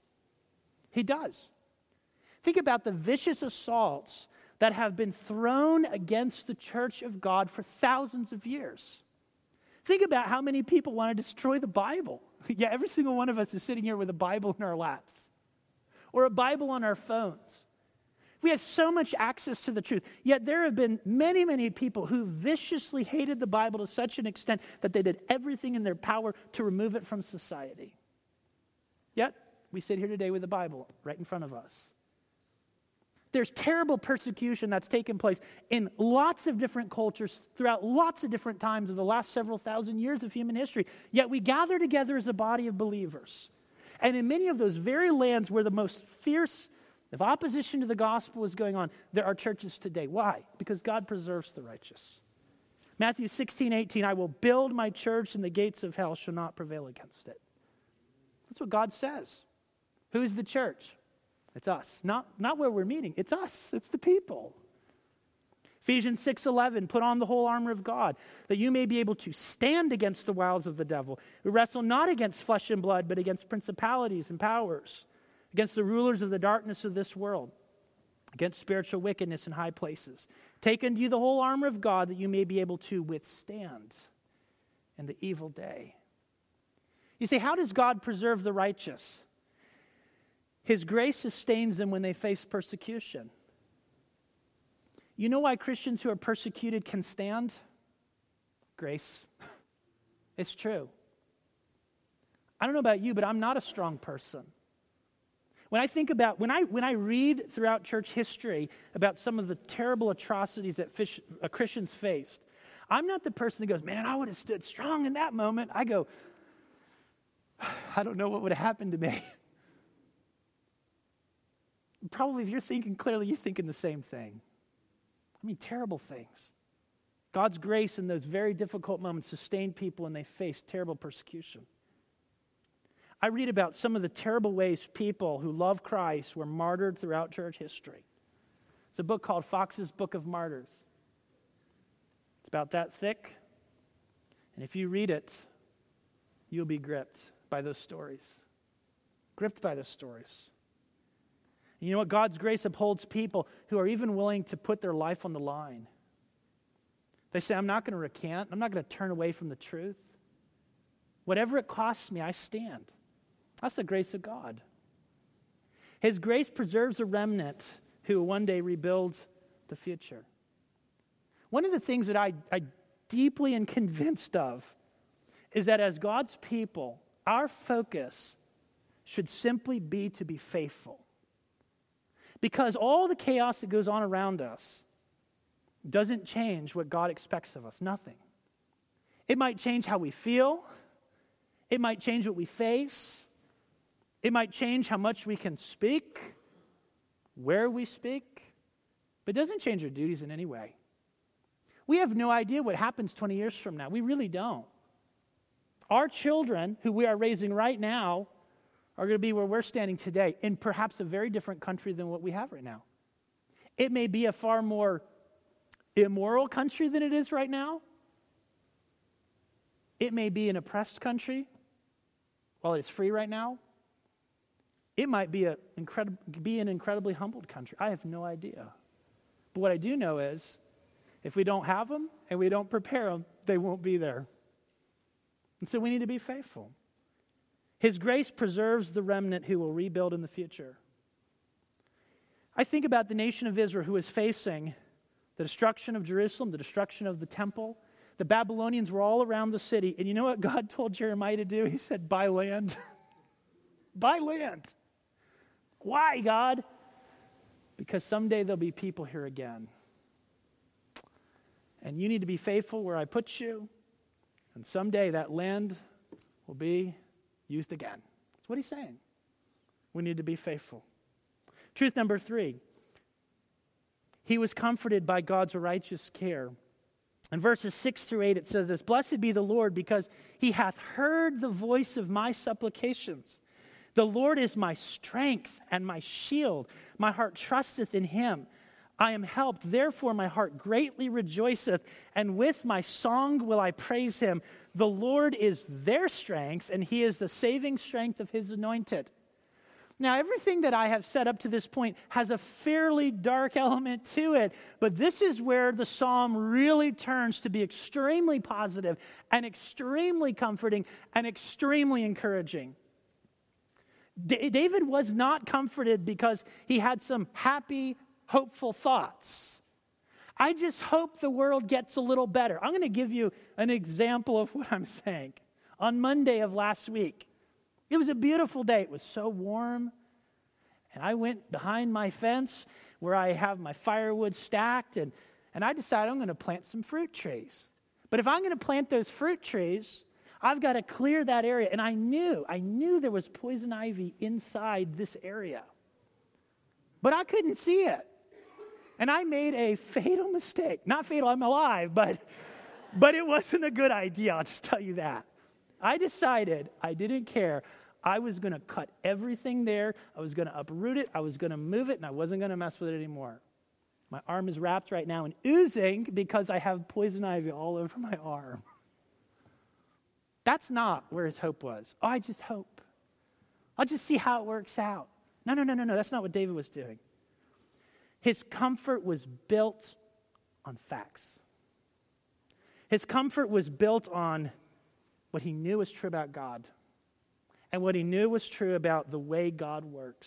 He does. Think about the vicious assaults that have been thrown against the church of God for thousands of years. Think about how many people want to destroy the Bible. Yeah, every single one of us is sitting here with a Bible in our laps or a Bible on our phones. We have so much access to the truth. Yet there have been many, many people who viciously hated the Bible to such an extent that they did everything in their power to remove it from society. Yet we sit here today with the Bible right in front of us. There's terrible persecution that's taken place in lots of different cultures throughout lots of different times of the last several thousand years of human history. Yet we gather together as a body of believers. And in many of those very lands where the most fierce of opposition to the gospel is going on, there are churches today. Why? Because God preserves the righteous. Matthew 16:18, I will build my church and the gates of hell shall not prevail against it. That's what God says. Who's the church? It's us. Not where we're meeting. It's us. It's the people. Ephesians 6:11, put on the whole armor of God, that you may be able to stand against the wiles of the devil. We wrestle not against flesh and blood, but against principalities and powers, against the rulers of the darkness of this world, against spiritual wickedness in high places. Take unto you the whole armor of God, that you may be able to withstand in the evil day. You say, how does God preserve the righteous? His grace sustains them when they face persecution. You know why Christians who are persecuted can stand? Grace. It's true. I don't know about you, but I'm not a strong person. When I think about, when I read throughout church history about some of the terrible atrocities that Christians faced, I'm not the person that goes, man, I would have stood strong in that moment. I go, I don't know what would have happened to me. Probably if you're thinking clearly, you're thinking the same thing. I mean, terrible things. God's grace in those very difficult moments sustained people when they faced terrible persecution. I read about some of the terrible ways people who love Christ were martyred throughout church history. It's a book called Fox's Book of Martyrs. It's about that thick. And if you read it, you'll be gripped by those stories. Gripped by those stories. You know what? God's grace upholds people who are even willing to put their life on the line. They say, I'm not going to recant. I'm not going to turn away from the truth. Whatever it costs me, I stand. That's the grace of God. His grace preserves a remnant who will one day rebuild the future. One of the things that I deeply am convinced of is that as God's people, our focus should simply be to be faithful. Because all the chaos that goes on around us doesn't change what God expects of us. Nothing. It might change how we feel. It might change what we face. It might change how much we can speak, where we speak, but it doesn't change our duties in any way. We have no idea what happens 20 years from now. We really don't. Our children, who we are raising right now, are going to be where we're standing today, in perhaps a very different country than what we have right now. It may be a far more immoral country than it is right now. It may be an oppressed country while it's free right now. It might be an incredibly humbled country. I have no idea. But what I do know is, if we don't have them and we don't prepare them, they won't be there. And so we need to be faithful. His grace preserves the remnant who will rebuild in the future. I think about the nation of Israel who is facing the destruction of Jerusalem, the destruction of the temple. The Babylonians were all around the city. And you know what God told Jeremiah to do? He said, buy land. Buy land. Why, God? Because someday there'll be people here again. And you need to be faithful where I put you. And someday that land will be used again. That's what he's saying. We need to be faithful. Truth number 3. He was comforted by God's righteous care. In verses 6 through 8 it says this, Blessed be the Lord, because he hath heard the voice of my supplications. The Lord is my strength and my shield. My heart trusteth in him. I am helped, therefore my heart greatly rejoiceth, and with my song will I praise him. The Lord is their strength, and he is the saving strength of his anointed. Now, everything that I have said up to this point has a fairly dark element to it, but this is where the psalm really turns to be extremely positive and extremely comforting and extremely encouraging. David was not comforted because he had some happy, hopeful thoughts. I just hope the world gets a little better. I'm going to give you an example of what I'm saying. On Monday of last week, it was a beautiful day. It was so warm. And I went behind my fence where I have my firewood stacked, and I decided I'm going to plant some fruit trees. But if I'm going to plant those fruit trees, I've got to clear that area. And I knew there was poison ivy inside this area. But I couldn't see it. And I made a fatal mistake. Not fatal, I'm alive, but it wasn't a good idea, I'll just tell you that. I decided I didn't care. I was going to cut everything there. I was going to uproot it. I was going to move it, and I wasn't going to mess with it anymore. My arm is wrapped right now and oozing because I have poison ivy all over my arm. That's not where his hope was. Oh, I just hope. I'll just see how it works out. No. That's not what David was doing. His comfort was built on facts. His comfort was built on what he knew was true about God and what he knew was true about the way God works.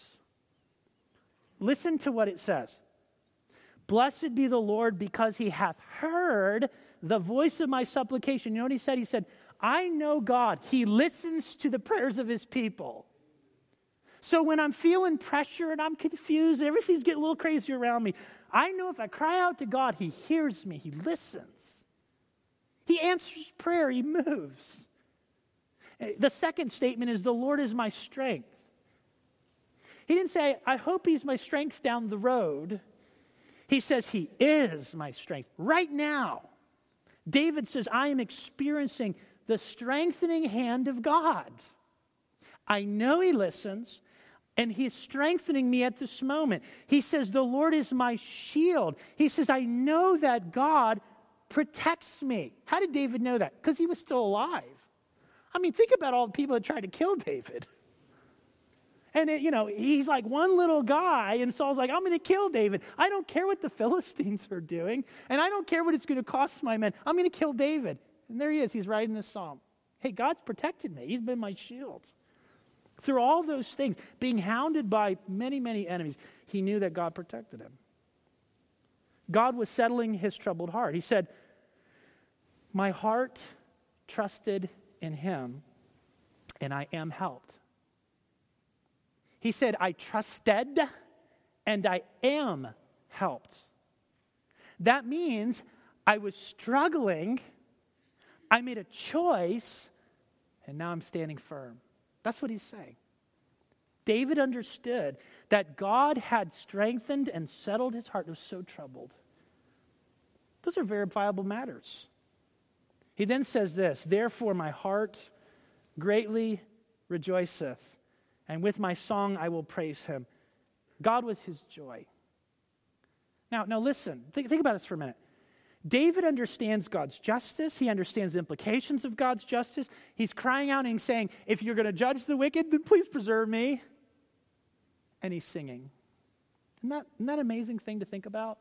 Listen to what it says. Blessed be the Lord, because he hath heard the voice of my supplication. You know what he said? He said, I know God. He listens to the prayers of his people. So when I'm feeling pressure and I'm confused, everything's getting a little crazy around me, I know if I cry out to God, he hears me. He listens. He answers prayer. He moves. The second statement is, the Lord is my strength. He didn't say, I hope he's my strength down the road. He says he is my strength. Right now, David says, I am experiencing the strengthening hand of God. I know he listens, and he's strengthening me at this moment. He says, the Lord is my shield. He says, I know that God protects me. How did David know that? Because he was still alive. I mean, think about all the people that tried to kill David. And, he's like one little guy, and Saul's like, I'm going to kill David. I don't care what the Philistines are doing, and I don't care what it's going to cost my men. I'm going to kill David. And there he is. He's writing this psalm. Hey, God's protected me. He's been my shield. Through all those things, being hounded by many, many enemies, he knew that God protected him. God was settling his troubled heart. He said, my heart trusted in him, and I am helped. He said, I trusted, and I am helped. That means I was struggling, I made a choice, and now I'm standing firm. That's what he's saying. David understood that God had strengthened and settled his heart. He was so troubled. Those are verifiable matters. He then says this, therefore my heart greatly rejoiceth, and with my song I will praise him. God was his joy. Now listen, think about this for a minute. David understands God's justice. He understands the implications of God's justice. He's crying out and he's saying, if you're going to judge the wicked, then please preserve me. And he's singing. Isn't that an amazing thing to think about?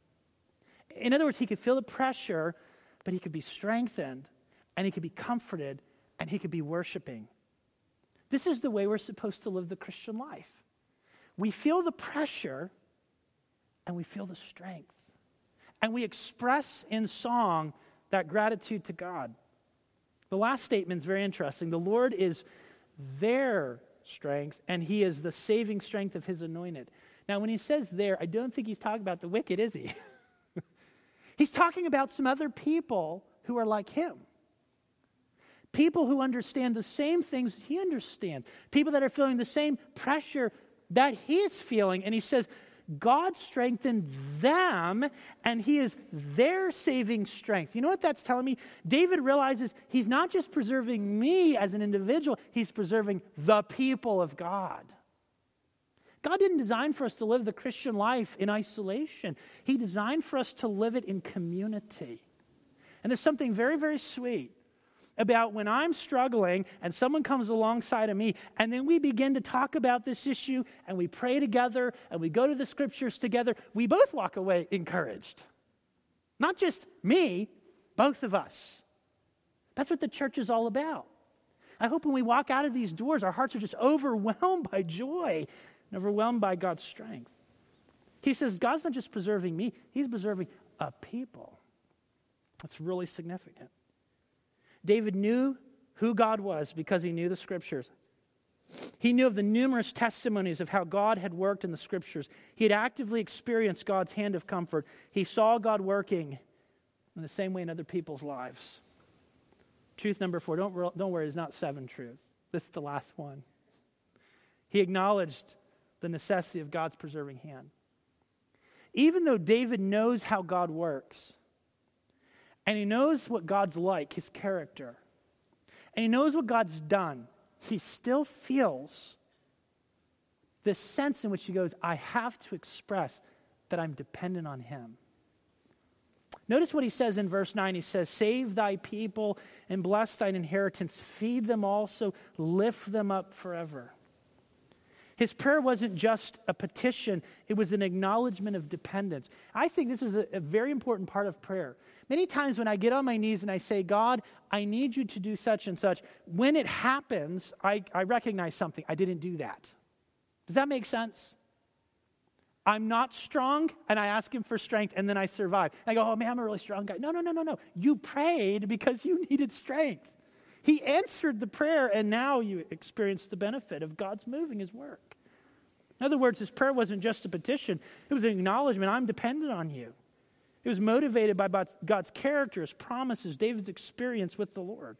In other words, he could feel the pressure, but he could be strengthened, and he could be comforted, and he could be worshiping. This is the way we're supposed to live the Christian life. We feel the pressure, and we feel the strength. And we express in song that gratitude to God. The last statement is very interesting. The Lord is their strength, and he is the saving strength of his anointed. Now, when he says there, I don't think he's talking about the wicked, is he? He's talking about some other people who are like him. People who understand the same things he understands. People that are feeling the same pressure that he is feeling. And he says, God strengthened them, and he is their saving strength. You know what that's telling me? David realizes he's not just preserving me as an individual, he's preserving the people of God. God didn't design for us to live the Christian life in isolation. He designed for us to live it in community. And there's something very, very sweet about when I'm struggling and someone comes alongside of me, and then we begin to talk about this issue, and we pray together, and we go to the scriptures together, we both walk away encouraged. Not just me, both of us. That's what the church is all about. I hope when we walk out of these doors, our hearts are just overwhelmed by joy and overwhelmed by God's strength. He says, God's not just preserving me, he's preserving a people. That's really significant. David knew who God was because he knew the scriptures. He knew of the numerous testimonies of how God had worked in the scriptures. He had actively experienced God's hand of comfort. He saw God working in the same way in other people's lives. Truth number 4, don't worry, it's not 7 truths. This is the last one. He acknowledged the necessity of God's preserving hand. Even though David knows how God works, and he knows what God's like, his character, and he knows what God's done, he still feels this sense in which he goes, I have to express that I'm dependent on him. Notice what he says in verse 9. He says, save thy people and bless thine inheritance. Feed them also, lift them up forever. His prayer wasn't just a petition, it was an acknowledgement of dependence. I think this is a very important part of prayer. Many times when I get on my knees and I say, God, I need you to do such and such, when it happens, I recognize something. I didn't do that. Does that make sense? I'm not strong, and I ask him for strength, and then I survive. I go, oh man, I'm a really strong guy. No. You prayed because you needed strength. He answered the prayer, and now you experience the benefit of God's moving his work. In other words, his prayer wasn't just a petition. It was an acknowledgement, I'm dependent on you. It was motivated by God's character, his promises, David's experience with the Lord.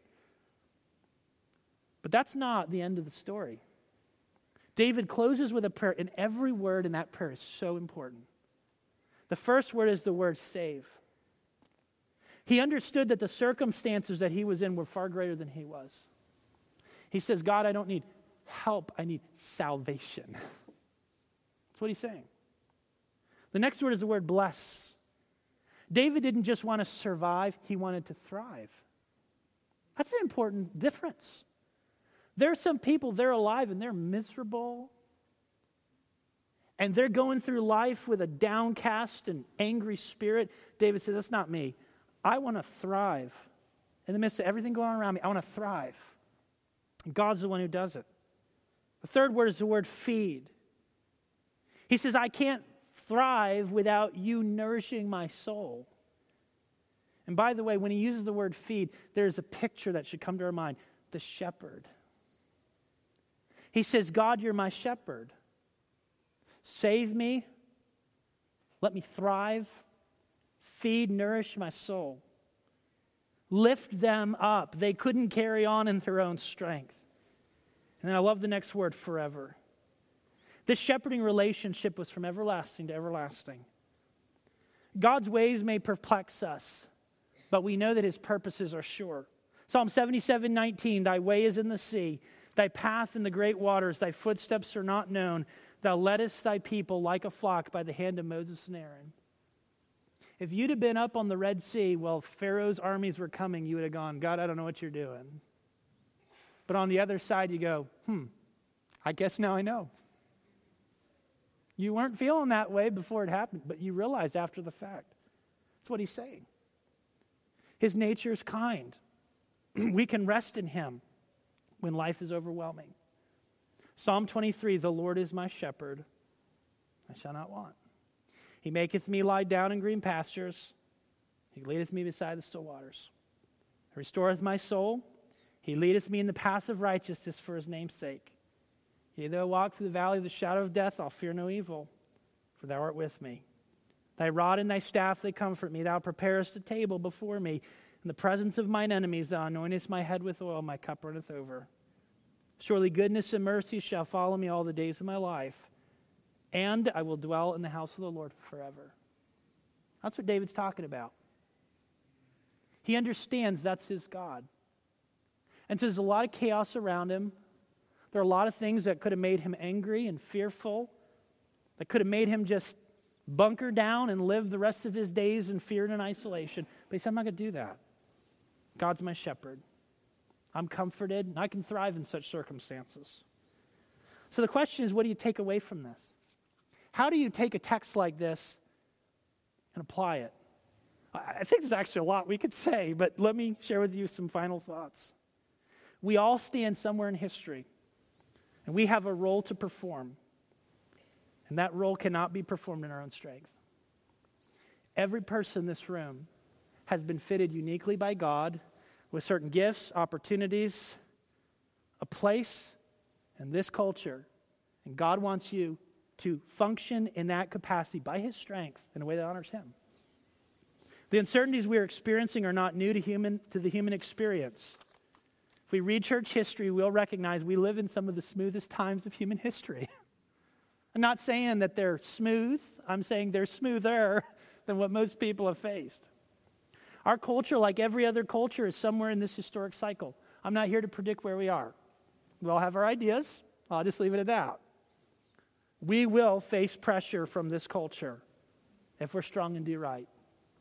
But that's not the end of the story. David closes with a prayer, and every word in that prayer is so important. The first word is the word save. He understood that the circumstances that he was in were far greater than he was. He says, God, I don't need help, I need salvation. That's what he's saying. The next word is the word bless. David didn't just want to survive, he wanted to thrive. That's an important difference. There are some people, they're alive and they're miserable. And they're going through life with a downcast and angry spirit. David says, that's not me. I want to thrive. In the midst of everything going on around me, I want to thrive. And God's the one who does it. The third word is the word feed. He says, I can't thrive without you nourishing my soul. And by the way, when he uses the word feed, there's a picture that should come to our mind. The shepherd. He says, God, you're my shepherd. Save me. Let me thrive. Feed, nourish my soul. Lift them up. They couldn't carry on in their own strength. And then I love the next word, forever. This shepherding relationship was from everlasting to everlasting. God's ways may perplex us, but we know that his purposes are sure. Psalm 77:19, thy way is in the sea, thy path in the great waters, thy footsteps are not known. Thou leddest thy people like a flock by the hand of Moses and Aaron. If you'd have been up on the Red Sea while Pharaoh's armies were coming, you would have gone, God, I don't know what you're doing. But on the other side, you go, I guess now I know. You weren't feeling that way before it happened, but you realized after the fact. That's what he's saying. His nature is kind. We can rest in him when life is overwhelming. Psalm 23, the Lord is my shepherd, I shall not want. He maketh me lie down in green pastures. He leadeth me beside the still waters. He restoreth my soul. He leadeth me in the paths of righteousness for his name's sake. Yea, though I walk through the valley of the shadow of death, I'll fear no evil, for thou art with me. Thy rod and thy staff, they comfort me. Thou preparest a table before me in the presence of mine enemies. Thou anointest my head with oil, my cup runneth over. Surely goodness and mercy shall follow me all the days of my life, and I will dwell in the house of the Lord forever. That's what David's talking about. He understands that's his God. And so there's a lot of chaos around him. There are a lot of things that could have made him angry and fearful, that could have made him just bunker down and live the rest of his days in fear and in isolation. But he said, I'm not going to do that. God's my shepherd. I'm comforted, and I can thrive in such circumstances. So the question is, what do you take away from this? How do you take a text like this and apply it? I think there's actually a lot we could say, but let me share with you some final thoughts. We all stand somewhere in history, and we have a role to perform, and that role cannot be performed in our own strength. Every person in this room has been fitted uniquely by God with certain gifts, opportunities, a place in this culture, and God wants you to function in that capacity by his strength in a way that honors him. The uncertainties we are experiencing are not new to the human experience. If we read church history, we'll recognize we live in some of the smoothest times of human history. I'm not saying that they're smooth. I'm saying they're smoother than what most people have faced. Our culture, like every other culture, is somewhere in this historic cycle. I'm not here to predict where we are. We all have our ideas. I'll just leave it at that. We will face pressure from this culture if we're strong and do right.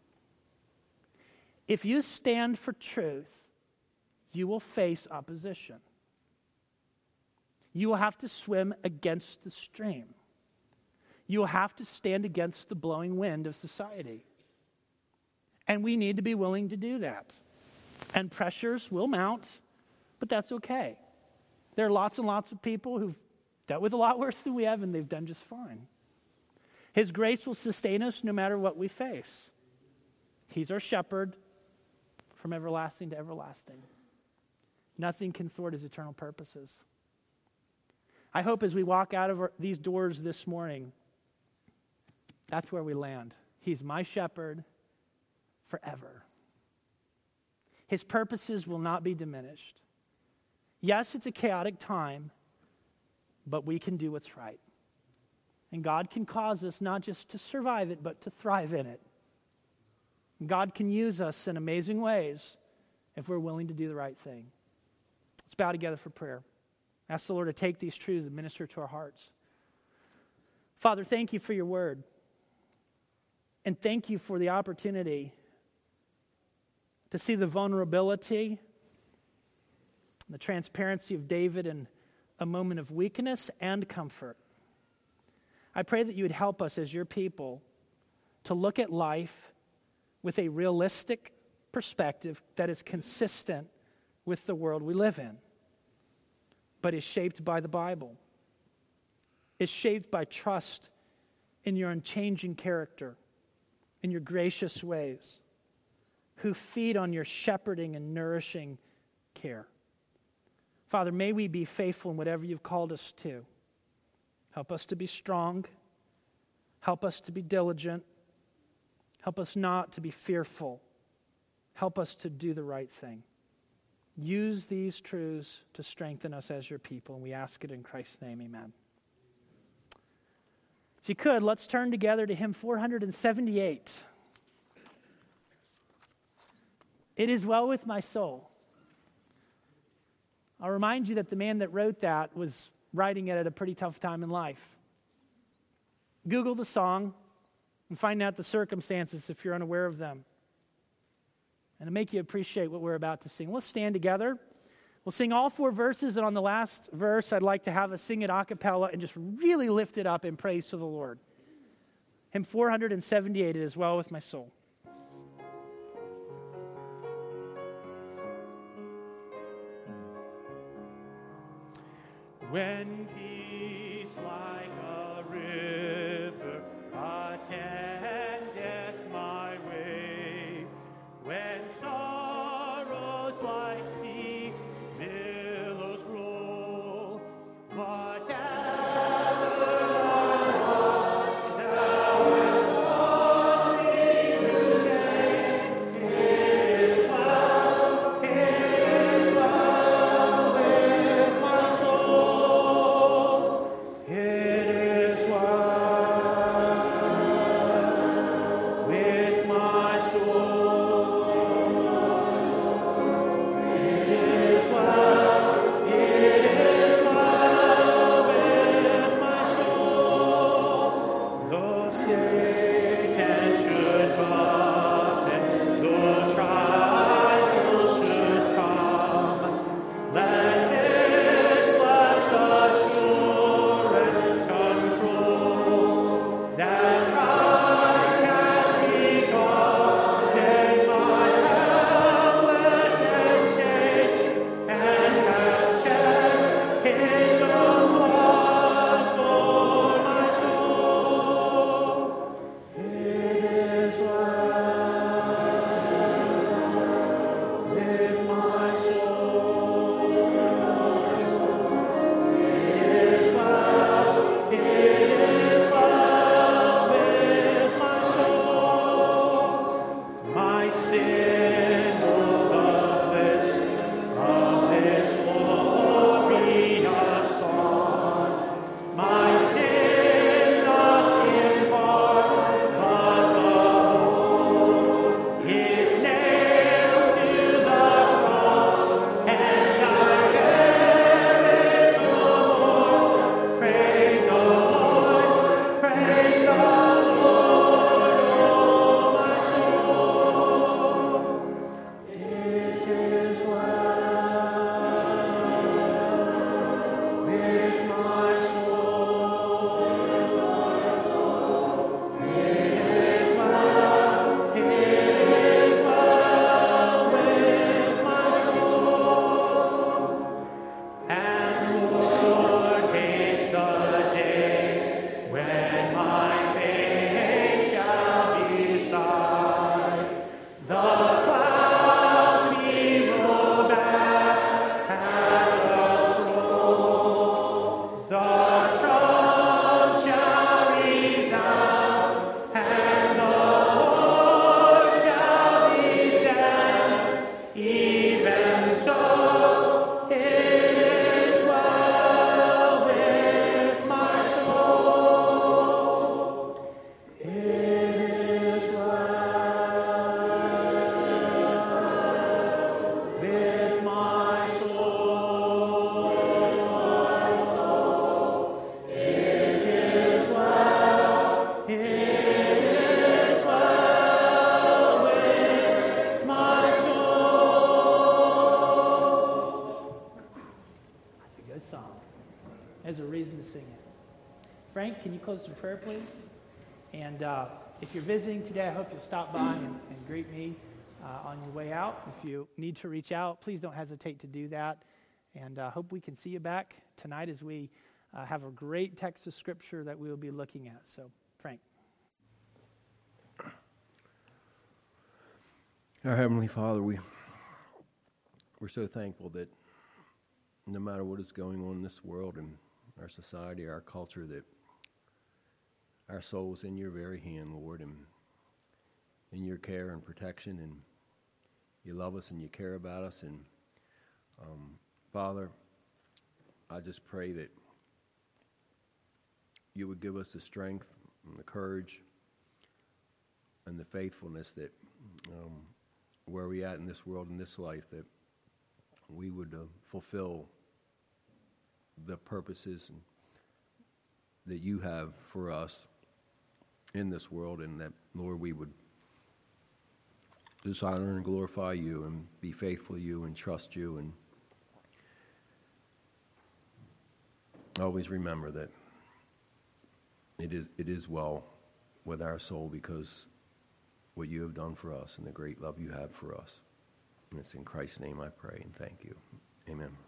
If you stand for truth, you will face opposition. You will have to swim against the stream. You will have to stand against the blowing wind of society. And we need to be willing to do that. And pressures will mount, but that's okay. There are lots and lots of people who've dealt with a lot worse than we have, and they've done just fine. His grace will sustain us no matter what we face. He's our shepherd from everlasting to everlasting. Nothing can thwart his eternal purposes. I hope as we walk out of these doors this morning, that's where we land. He's my shepherd forever. His purposes will not be diminished. Yes, it's a chaotic time, but we can do what's right. And God can cause us not just to survive it, but to thrive in it. And God can use us in amazing ways if we're willing to do the right thing. Let's bow together for prayer. Ask the Lord to take these truths and minister to our hearts. Father, thank you for your word. And thank you for the opportunity to see the vulnerability the transparency of David in a moment of weakness and comfort. I pray that you would help us as your people to look at life with a realistic perspective that is consistent with the world we live in, but is shaped by the Bible, is shaped by trust in your unchanging character, in your gracious ways, who feed on your shepherding and nourishing care. Father, may we be faithful in whatever you've called us to. Help us to be strong. Help us to be diligent. Help us not to be fearful. Help us to do the right thing. Use these truths to strengthen us as your people, and we ask it in Christ's name, amen. If you could, let's turn together to hymn 478. It is well with my soul. I'll remind you that the man that wrote that was writing it at a pretty tough time in life. Google the song and find out the circumstances if you're unaware of them. And to make you appreciate what we're about to sing. Let's stand together. We'll sing all 4 verses, and on the last verse, I'd like to have us sing it a cappella and just really lift it up in praise to the Lord. Hymn 478, It Is Well With My Soul. When peace like a river attendeth my way, when sorrows like sea billows roll, whatever my heart thou hast taught me to say, it is well with my soul. Frank, can you close in prayer, please? And if you're visiting today, I hope you'll stop by and greet me on your way out. If you need to reach out, please don't hesitate to do that. And I hope we can see you back tonight as we have a great text of Scripture that we will be looking at. So, Frank. Our Heavenly Father, we're so thankful that no matter what is going on in this world and our society, our culture, that our soul is in your very hand, Lord, and in your care and protection, and you love us and you care about us. And Father, I just pray that you would give us the strength and the courage and the faithfulness that where we at in this world, in this life, that we would fulfill the purposes that you have for us in this world, and that, Lord, we would just honor and glorify you and be faithful to you and trust you, and always remember that it is well with our soul because what you have done for us and the great love you have for us. And it's in Christ's name I pray and thank you. Amen.